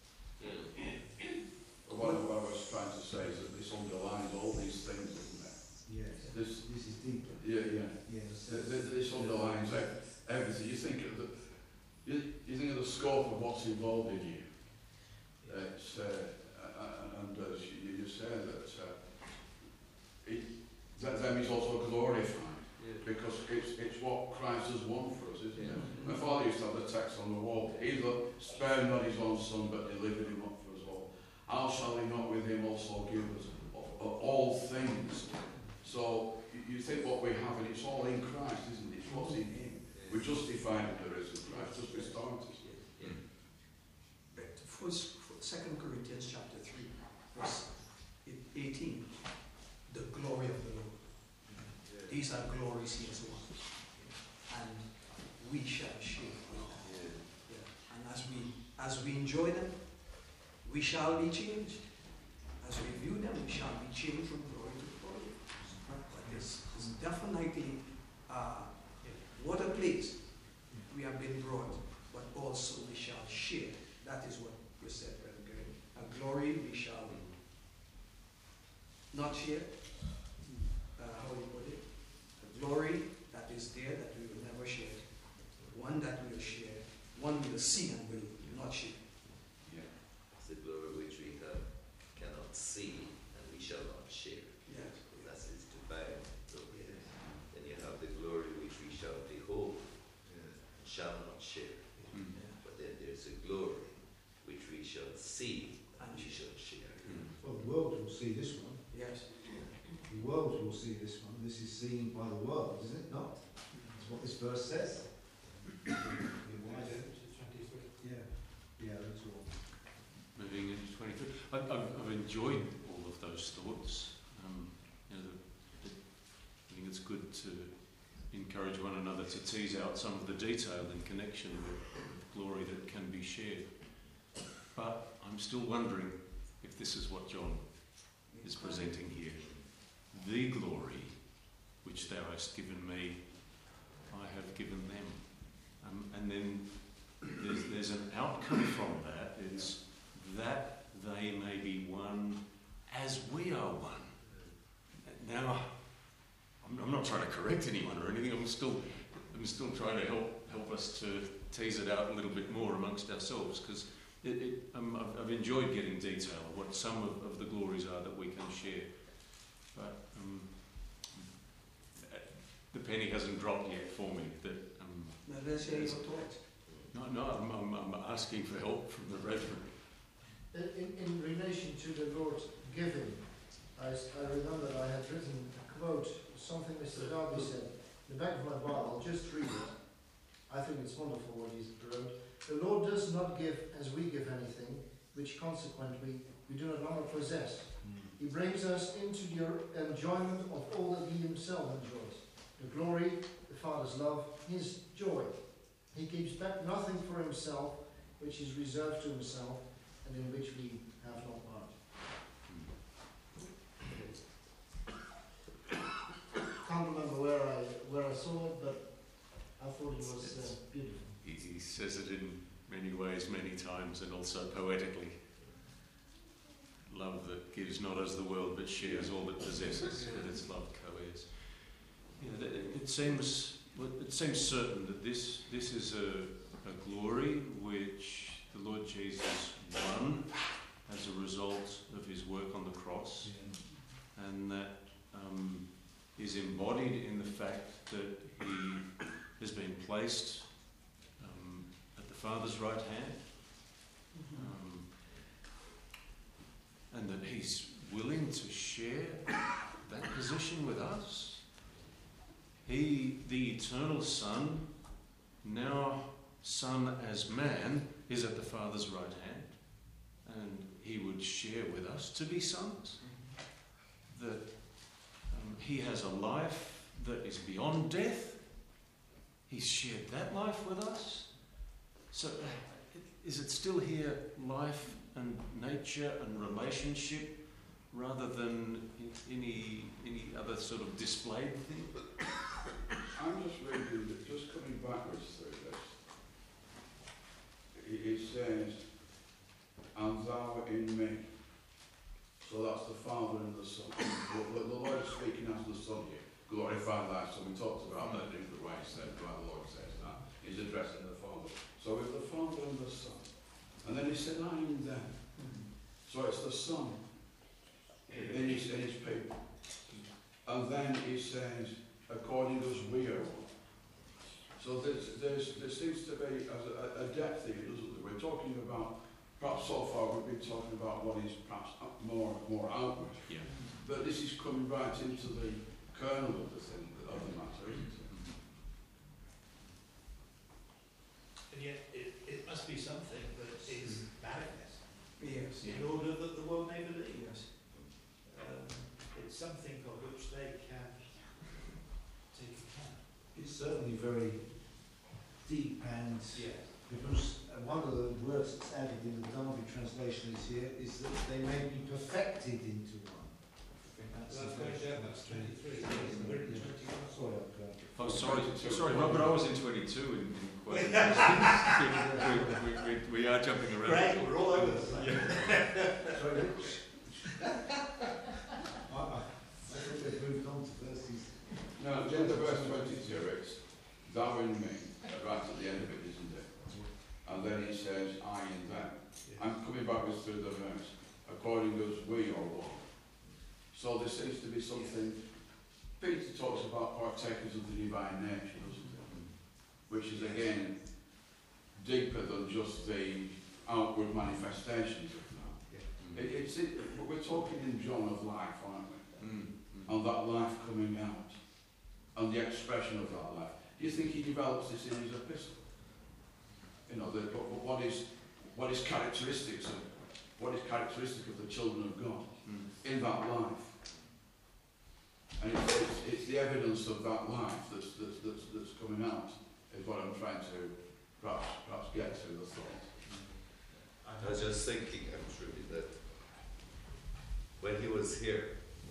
What I was trying to say is that this underlines all these things, isn't it? Yes. This, This is deeper. yeah. Yes. This underlines everything. You think of the scope of what's involved in you. It's, and as you said that them is also glorified, because it's what Christ has won for us, isn't it? My father used to have the text on the wall: "He that spared not his own son, but delivered him up for us all, how shall he not with him also give us all things?" So you think what we have, and it's all in Christ, isn't it? It's what's in him. We're justified in the risen Christ, just restored us. First, 2 Corinthians chapter 3, verse 18. The glory of the Lord. These are glories he has won. And we shall share with them. And as we enjoy them, we shall be changed. As we view them, we shall be changed from glory to glory. But this is definitely what a place we have been brought, but also we shall share. That is what you said, Brother Gary. A glory we shall not share. How do you put it? A glory that is there that we will never share. One that we will share. One we will see and will not share. It's the glory which we cannot see and we shall not share. Yes. That is divine. Then you have the glory which we shall behold and shall not share. But then there's a glory which we shall see and we shall share. Well, the world will see this one. Yes. The world will see this one. This is seen by the world, is it not? That's what this verse says. Yeah, that's all. Moving into 23. I've enjoyed all of those thoughts. I think it's good to encourage one another to tease out some of the detail in connection with glory that can be shared. But I'm still wondering if this is what John is presenting here. The glory which thou hast given me, I have given them. And then there's an outcome from that. It's that they may be one as we are one. Now, I'm not trying to correct anyone or anything. I'm still trying to help us to tease it out a little bit more amongst ourselves, because I've enjoyed getting detail of what some of the glories are that we can share. But the penny hasn't dropped yet for me. Now let's hear your thoughts. No, I'm asking for help from the Reverend. In relation to the Lord's giving, I remember I had written a quote, something Mr. Darby said, in the back of my Bible. I'll just read it. I think it's wonderful what he wrote. The Lord does not give as we give anything, which consequently we do not longer possess. He brings us into the enjoyment of all that he himself enjoys. The glory, the Father's love, his joy. He keeps back nothing for himself, which is reserved to himself, and in which we have not part. Can't remember where I saw it, but I thought it was beautiful. He says it in many ways, many times, and also poetically. Love that gives not as the world, but shares all it possesses, but its love co-heirs. Yeah, it seems certain that this is a glory which the Lord Jesus won as a result of his work on the cross, and that is embodied in the fact that he has been placed at the Father's right hand, and that he's willing to share that position with us. He, the eternal Son, now Son as man, is at the Father's right hand, and he would share with us to be sons. That he has a life that is beyond death. He's shared that life with us. So is it still here life and nature and relationship rather than any other sort of displayed thing? I'm just reading that, just coming backwards through this. It says, and thou in me. So that's the Father and the Son. The Lord is speaking as the Son here. Glorify thy Son. We talked about that in the way he said, why the Lord says that. He's addressing the Father. So it's the Father and the Son. And then he said, I in them. So it's the Son in his people. And then he says, according as we are one. So there seems to be a depth here, doesn't there? We're talking about, perhaps so far we've been talking about what is perhaps more outward. Yeah. But this is coming right into the kernel of the thing, of the matter, isn't it? And yet it must be something that is manifest. Yes. In order that the world may believe. Yes. It's something of which they can take account. It's certainly very deep, and Yes. because one of the words that's added in the Darby translation is here is that they may be perfected into one. That's going down, that's 23. We're in 21. Sorry, I've got Oh, sorry, Robert, I was in 22 in quite we are jumping around. Great, we're all over the place. Sorry, I thought they'd moved on to verses. No, the end of verse 22, it's thou in me, right at the end of it, isn't it? And then he says, I in them. I'm coming backwards through the verse, according as we are one. So there seems to be something, Peter talks about partakers of the divine nature, doesn't it? Which is again deeper than just the outward manifestations of that. But we're talking in John of life, aren't we? And that life coming out, and the expression of that life. Do you think he develops this in his epistle? You know, what is characteristic of the children of God in that life? And it's the evidence of that life that's coming out is what I'm trying to perhaps get to the thought. I was just thinking, actually, that when he was here,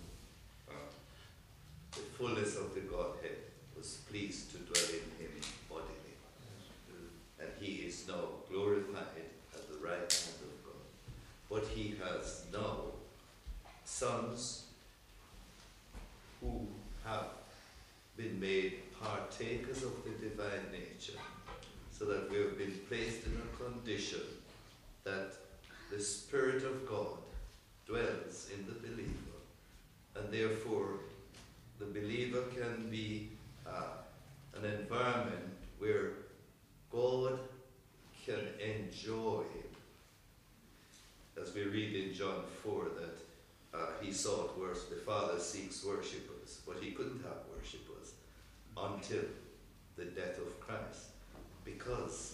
the fullness of the Godhead was pleased to dwell in him bodily. And he is now glorified at the right hand of God. But he has now sons who have been made partakers of the divine nature, so that we have been placed in a condition that the Spirit of God dwells in the believer, and therefore the believer can be an environment where God can enjoy, as we read in John 4, that he sought worship, the Father seeks worshippers, but he couldn't have worshippers until the death of Christ, because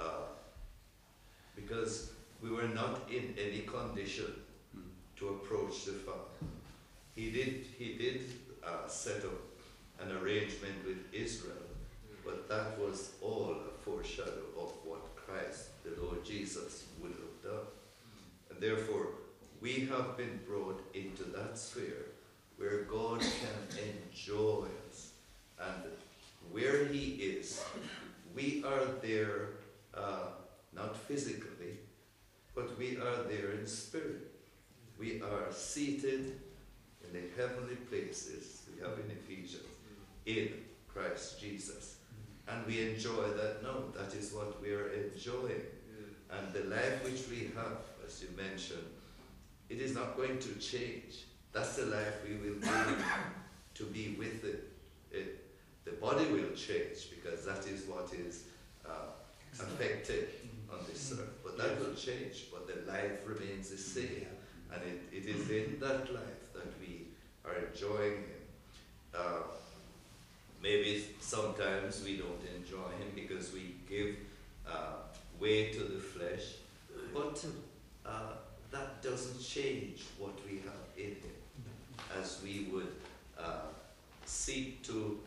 we were not in any condition to approach the Father. He did set up an arrangement with Israel, but that was all a foreshadow of what Christ, the Lord Jesus, would have done. And therefore, we have been brought into that sphere where God can enjoy us. And where He is, we are there, not physically, but we are there in spirit. We are seated in the heavenly places, we have in Ephesians, in Christ Jesus. And we enjoy that now. That is what we are enjoying. And the life which we have, as you mentioned, it is not going to change. That's the life we will live to be with it. The body will change because that is what is affected on this earth. But that will change, but the life remains the same. And it is in that life that we are enjoying Him. Maybe sometimes we don't enjoy Him because we give way to the flesh, but that doesn't change what we have in Him. As we would seek to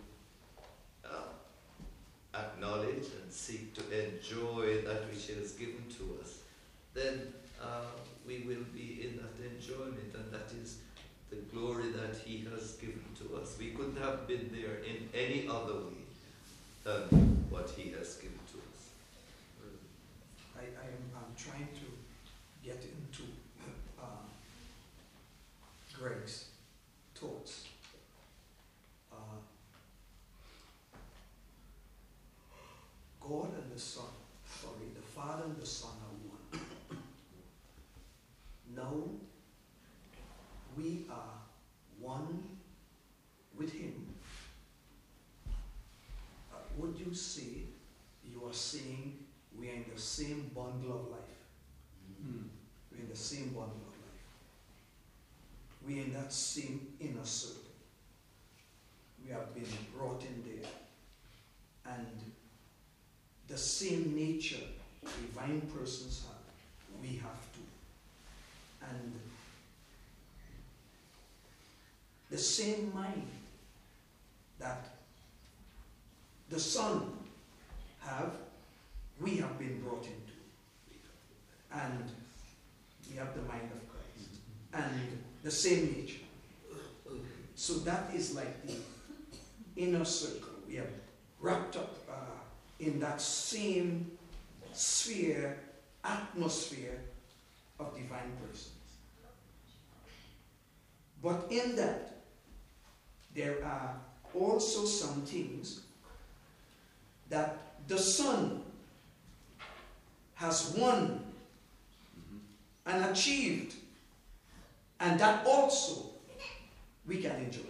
acknowledge and seek to enjoy that which He has given to us, then we will be in that enjoyment, and that is the glory that He has given to us. We couldn't have been there in any other way than what He has given to us. I'm trying to get into Greg's thoughts. God and the Son, the Father and the Son are one. Now, we are one with Him. Would you say you are saying we are in the same bundle of life? We're in the same bundle of life. We're in that same inner circle. We have been brought in there. And the same nature divine persons have, we have too. And the same mind that the Son have, we have been brought into. And we have the mind of Christ. And the same nature. So that is like the inner circle. We are wrapped up in that same sphere, atmosphere of divine persons. But in that, there are also some things that the Son has won and achieved, and that also we can enjoy.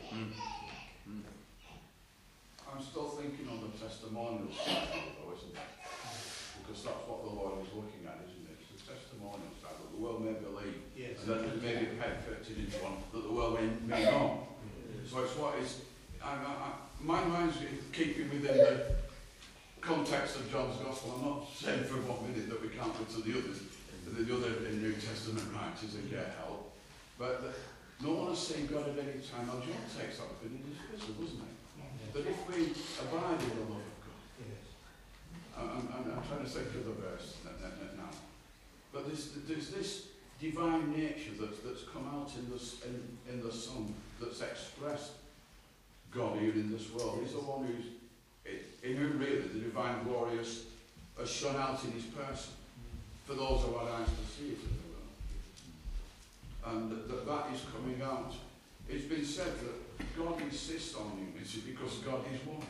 I'm still thinking on the testimonial side, though, isn't it? Because that's what the Lord is looking at, isn't it? It's the testimonial side that the world may believe, and that there may be a peg fitted into one that the world may not. So it's what is. My mind's keeping within the context of John's Gospel. I'm not saying for 1 minute that we can't go to the others, the other New Testament writers and get help. But no one has seen God at any time. Now John takes that up in his epistle, doesn't he? That if we abide in the love of God, I'm trying to think of the verse now. But there's this divine nature that's come out in the Son, that's expressed God here in this world. He's the one in whom really the divine glory has shone out in His person for those who had eyes to see it, as it were. And that is coming out. It's been said that God insists on unity because God is one.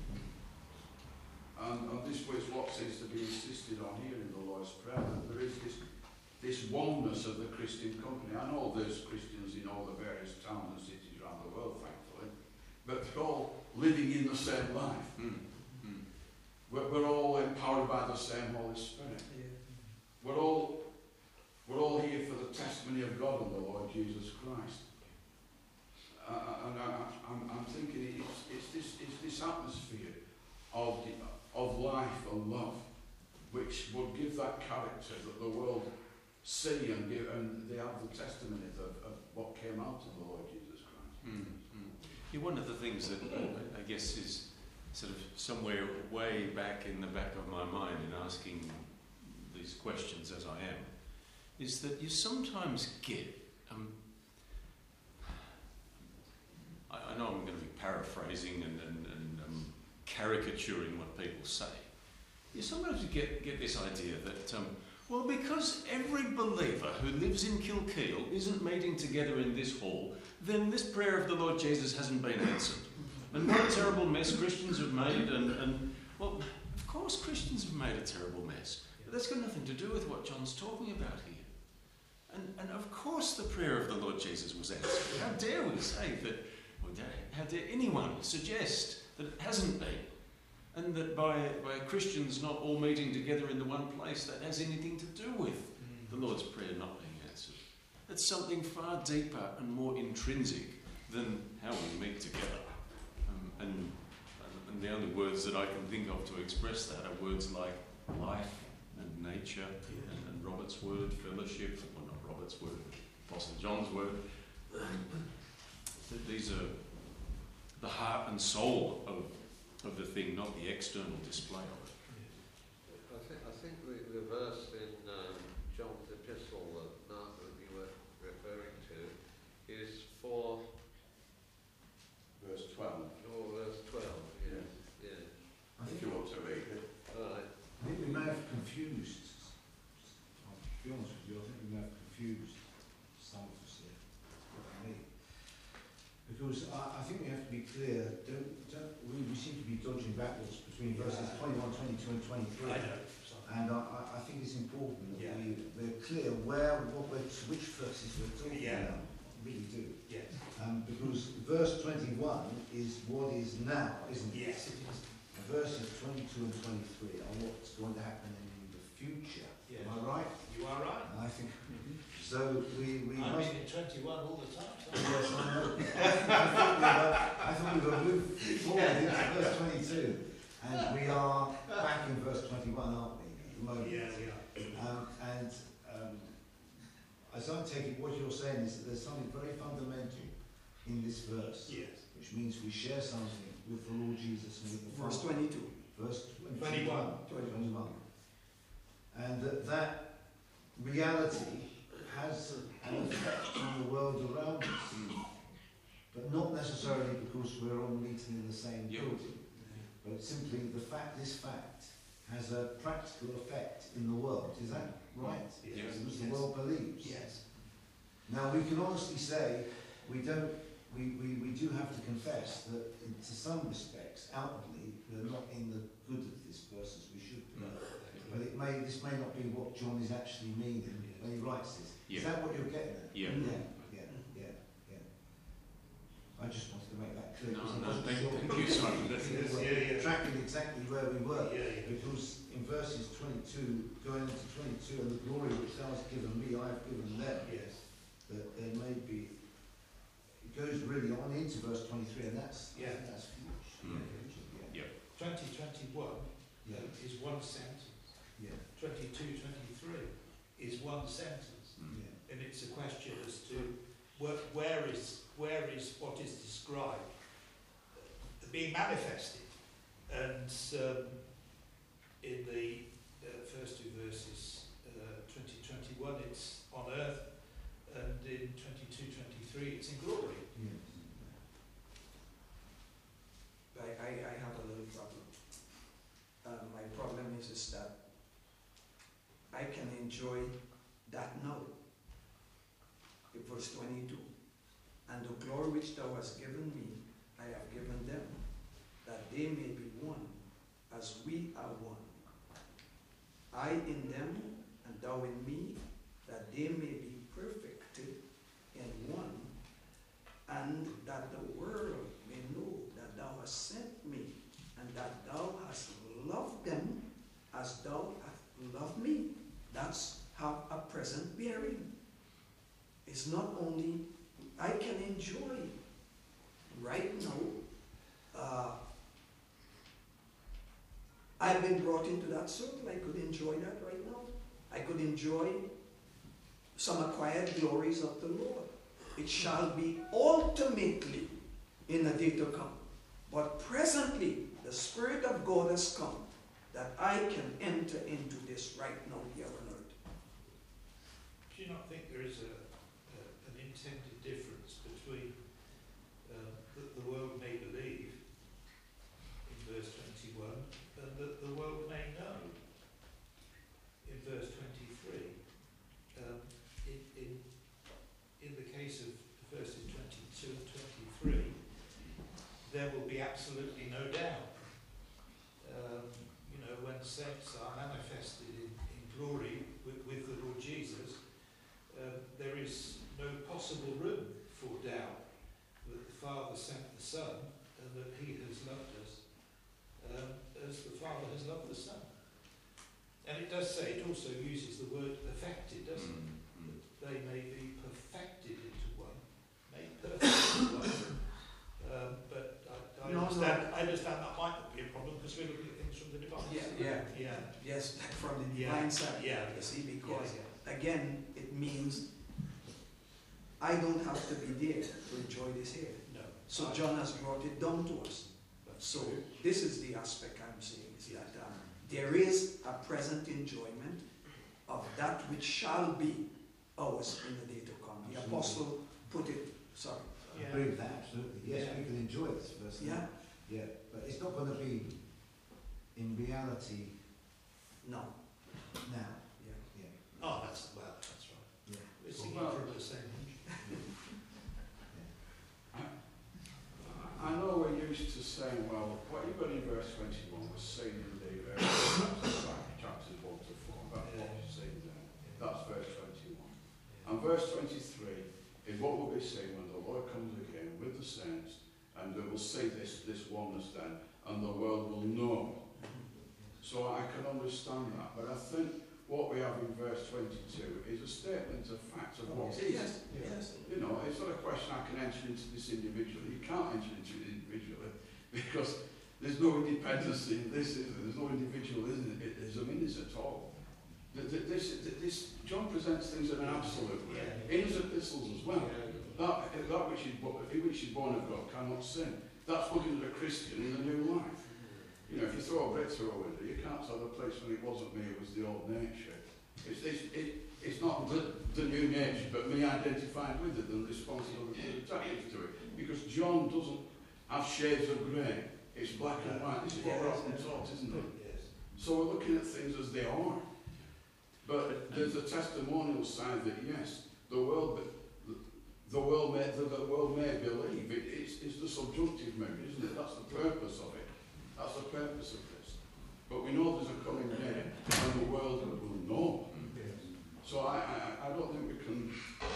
And this is what seems to be insisted on here in the Lord's Prayer, that there is this oneness of the Christian company. I know there's Christians in all the various towns and cities around the world, thankfully, but they're all living in the same life. We're all empowered by the same Holy Spirit. We're all here for the testimony of God and the Lord Jesus Christ. And I'm thinking it's this atmosphere of life and love which would give that character that the world see and give, and they have the testimony of what came out of the Lord Jesus Christ. Yeah, one of the things that I guess is sort of somewhere way back in the back of my mind in asking these questions as I am, is that you sometimes get, I know I'm going to be paraphrasing and caricaturing what people say. You sometimes get this idea that, well, because every believer who lives in Kilkeel isn't meeting together in this hall, then this prayer of the Lord Jesus hasn't been answered. And what a terrible mess Christians have made, and well, of course Christians have made a terrible mess, but that's got nothing to do with what John's talking about here. And of course the prayer of the Lord Jesus was answered. How dare we say that, or how dare anyone suggest that it hasn't been, and that by Christians not all meeting together in the one place, that has anything to do with the Lord's Prayer not being answered. It's something far deeper and more intrinsic than how we meet together. And the only words that I can think of to express that are words like life and nature and Robert's word, fellowship, well not Robert's word, Apostle John's word. These are the heart and soul of the thing, not the external display of it. I think the verse in John's epistle that you were referring to is for verse 12. Oh, verse 12, yeah. I think, If you want to read it. All right. I think we may have confused, I'll be honest with you, I think we may have confused some of us here, what I mean. Because I think we have to be clear, we seem to be dodging backwards between verses 21, 22 and 23. I know. And I think it's important that Yeah. we're clear which verses we're talking about. Really do. Yes. Because verse 21 is what is now, isn't it? Yes, it is. And verses 22 and 23 are what's going to happen in the future. Yes. Am I right? You are right. And I think so. We I'm must. in 21 all the time. So. Yes, I know. I thought we were moved forward into verse 22, and we are back in verse 21, aren't we? At the moment. Yeah, we are. As I take it, what you're saying is that there's something very fundamental in this verse, Yes. which means we share something with the Lord Jesus and with the Verse Father. 22. Verse 21. 21. And that reality has an effect on the world around us, but not necessarily because we're all meeting in the same building, but simply this fact has a practical effect in the world. Is that right? Yes. Because the world believes. Yes. Now we can honestly say we do have to confess that to some respects, outwardly, we're not in the good of this verse as we should be. But this may not be what John is actually meaning when he writes this. Yeah. Is that what you're getting at? Yeah. I just wanted to make that clear. Thank you, Simon. We're tracking exactly where we were. Yeah. Because in verses 22, going into 22, and the glory which thou hast given me, I have given them. Yes. That there may be, it goes really on into verse 23, and that's Yeah. that's huge. Mm. Yeah. 2021 Yeah. is one sentence. Yeah. 22, 23 is one sentence. Yeah. And it's a question as to where is what is described being manifested. And in the first two verses, 2021, it's on earth, and in 22-23, it's in glory. Yeah. I have a little problem. My problem is that I can enjoy that now. In verse 22. And the glory which thou hast given me, I have given them, that they may be one, as we are one. I in them, and thou in me, that they may be perfected in one, and that the world may know that thou hast sent me, and that thou hast loved them as thou hast loved me. That's have a present bearing. It's not only I can enjoy right now. I've been brought into that circle. I could enjoy that right now. I could enjoy some acquired glories of the Lord. It shall be ultimately in the day to come. But presently, the Spirit of God has come that I can enter into this right now here on earth. Do you not think there is an intended difference between that the world may believe in verse 21 and that the world may know in verse 23? In the case of verses 22 and 23, there will be absolutely no doubt. When saints are manifested in glory with the Lord Jesus, there is no possible room for doubt that the Father sent the Son and that he has loved us as the Father has loved the Son. And it does say, it also uses the word perfected, doesn't it? That they may be perfected into one, made perfect into one. But I understand that might not be a problem because we're looking at things from the divine side. Yes, from the divine side. You see, because again, it means I don't have to be there to enjoy this here. No. So John has brought it down to us. So this is the aspect I'm saying, is that there is a present enjoyment of that which shall be ours in the day to come. The apostle put it, sorry. I agree with that, absolutely. Yes, we can enjoy this verse. Yeah, but it's not going to be in reality now. Oh, that's right. Yeah. We're singing from the same hymn. I know we're used to saying, well, what you've got in verse 21 was seen in the chapters 1 to 4, about what you've seen there. That's verse 21. And verse 23 is what we'll be seeing when the Lord comes again with the saints, and we will see this oneness then, and the world will know. So I can understand that, but I think what we have in verse 22 is a statement of fact of what is. Yes. You know, it's not a question I can enter into this individually. You can't enter into it individually because there's no independence in this, is there? There's no individualism in this at all. This John presents things in an absolute way. In his epistles as well. That which is born of God cannot sin. That's looking at a Christian in a new life. You know, if you throw a brick through a window, you can't tell the place when it wasn't me, it was the old nature. It's not the new nature, but me identified with it and responsibility attached to it. Because John doesn't have shades of grey. It's black and white. This is what we're often taught, isn't it? Yes. So we're looking at things as they are. But there's a testimonial side that yes, the world may believe. It's the subjunctive memory, isn't it? That's the purpose of it. That's the purpose of this. But we know there's a coming day when the world will know. So I don't think we can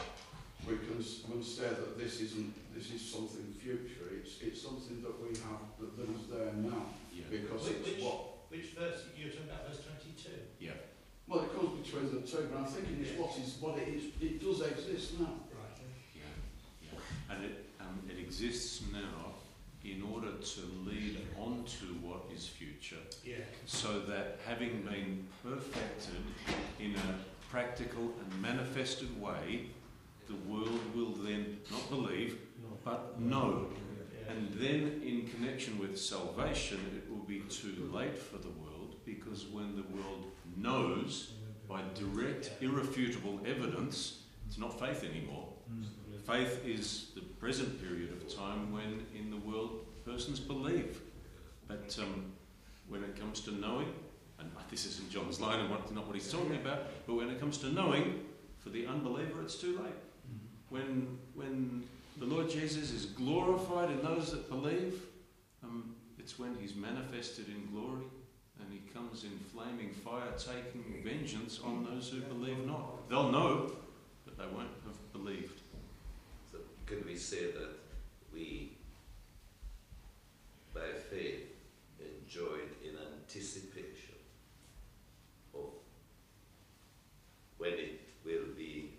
say that this is something future. It's something that we have that is there now. Yeah. Because Which verse? You're talking about verse 22? Yeah. Well, it comes between the two, but I'm thinking it's what it is. It does exist now. Right. Yeah. And it exists now in order to lead on to what is future, so that having been perfected in a practical and manifested way, the world will then not believe, but know. And then in connection with salvation, it will be too late for the world, because when the world knows by direct, irrefutable evidence, it's not faith anymore. Faith is the present period of time when in the world persons believe. But when it comes to knowing, and this isn't John's line and not what he's talking about, but when it comes to knowing, for the unbeliever it's too late. When the Lord Jesus is glorified in those that believe, it's when he's manifested in glory and he comes in flaming fire taking vengeance on those who believe not. They'll know, but they won't have believed. So could we say that we, by faith, enjoyed in anticipation of when it will be,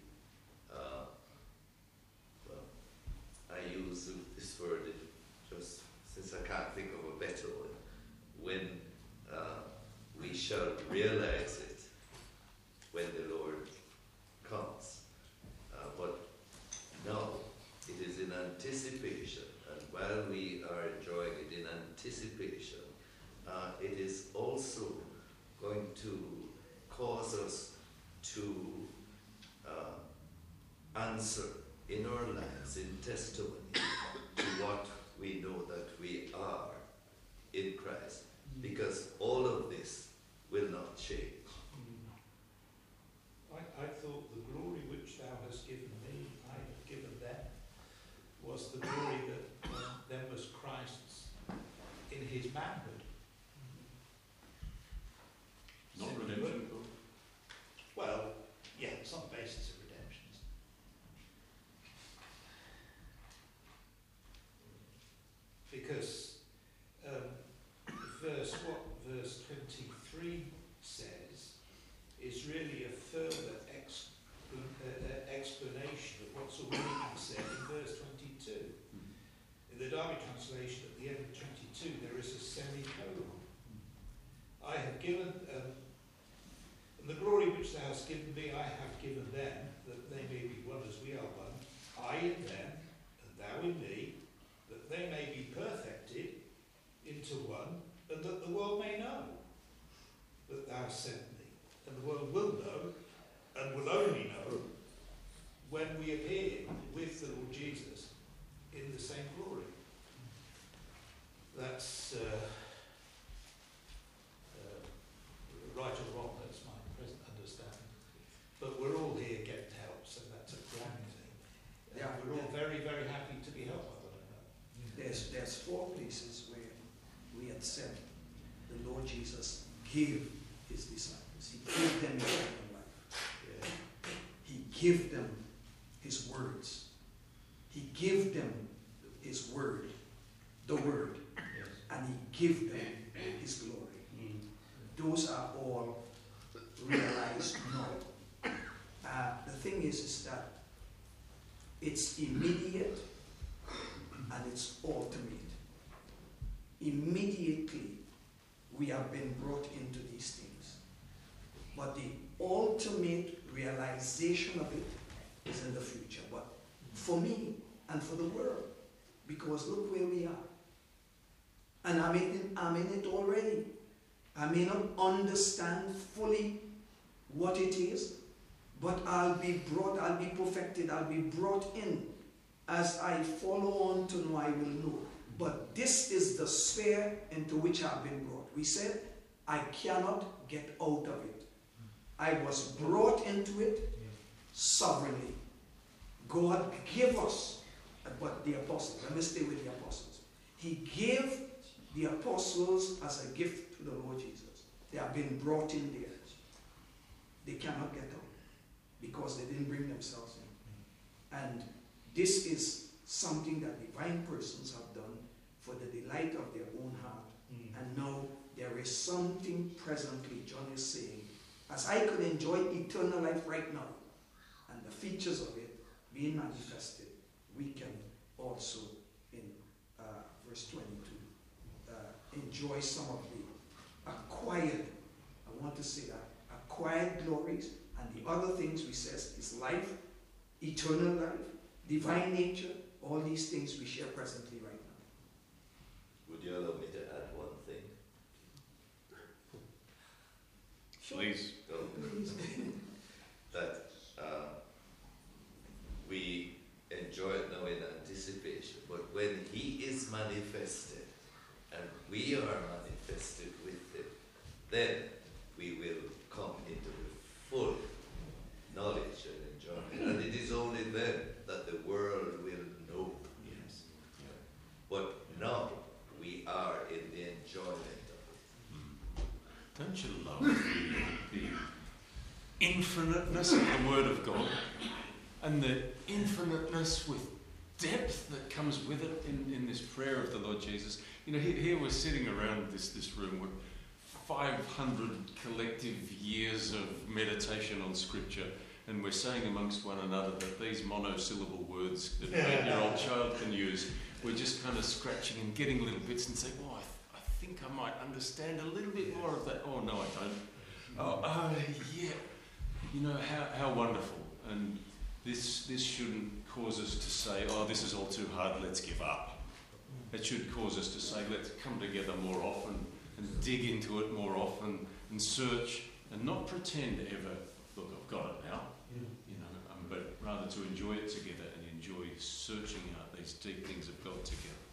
I use this word just since I can't think of a better one, when we shall realize it when the Lord comes. But now it is in anticipation, and while anticipation, it is also going to cause us to answer in our lives, in testimony, to what we know that we are in Christ, because all of this will not change. I thought the glory which thou hast given me, I have given them, was the glory that then was Christ's in his manhood. Not redemption. Well, yeah, it's on the basis of redemption. Because verse 23 says is really a further explanation of what's already been said in verse 22. In the Darby translation, at the end of 22, there is a semicolon. I have given, and the glory which thou hast given me, I have given them, that they may be one as we are one, I in them, and thou in me, that they may be perfected into one, and that the world may know that thou hast sent me. And the world will know, and will only know, when we appear with the Lord Jesus in the same glory. That's right or wrong, that's my present understanding. But we're all here getting help, so that's a grand thing. And Yeah, we're all very, very happy to be helped by one another. There's 4 places where we had said the Lord Jesus gave his disciples. He gave them eternal life. Yeah. He gave them his words. He gave them his word, the word, Yes. and he gave them his glory. Those are all realized now. The thing is that it's immediate and it's ultimate. Immediately, we have been brought into these things. But the ultimate realization of it is in the future. But for me and for the world, because look where we are. And I'm in it already. I may not understand fully what it is, but I'll be perfected, I'll be brought in. As I follow on to know, I will know. But this is the sphere into which I've been brought. We said, I cannot get out of it. I was brought into it sovereignly. God gave us, but the apostles, let me stay with the apostles. He gave the apostles as a gift to the Lord Jesus. They have been brought in there. They cannot get out because they didn't bring themselves in. And this is something that divine persons have done for the delight of their own heart. And now there is something presently, John is saying, as I could enjoy eternal life right now, and the features of it being manifested, we can also, in verse 22, enjoy some of the acquired, I want to say that, acquired glories, and the other things we says is life, eternal life, divine nature, all these things we share presently right now. Would you allow me to add one thing? Please. Go. That we enjoy it now in anticipation, but when he is manifested, and we are manifested with him, then we will come into the full knowledge and enjoyment. And it is only then that the world will know. Yes. But now we are in the enjoyment of it. Don't you love the infiniteness of the Word of God and the infiniteness with depth that comes with it in this prayer of the Lord Jesus? You know, here we're sitting around this room with 500 collective years of meditation on Scripture, and we're saying amongst one another that these monosyllable words that an 8-year-old child can use, we're just kind of scratching and getting little bits and saying, oh, I think I might understand a little bit more of that. Oh, no, I don't. Oh, yeah. You know, how wonderful. And this shouldn't cause us to say, oh, this is all too hard, let's give up. It should cause us to say, let's come together more often and dig into it more often and search and not pretend ever, look, I've got it now, but rather to enjoy it together and enjoy searching out these deep things of God together.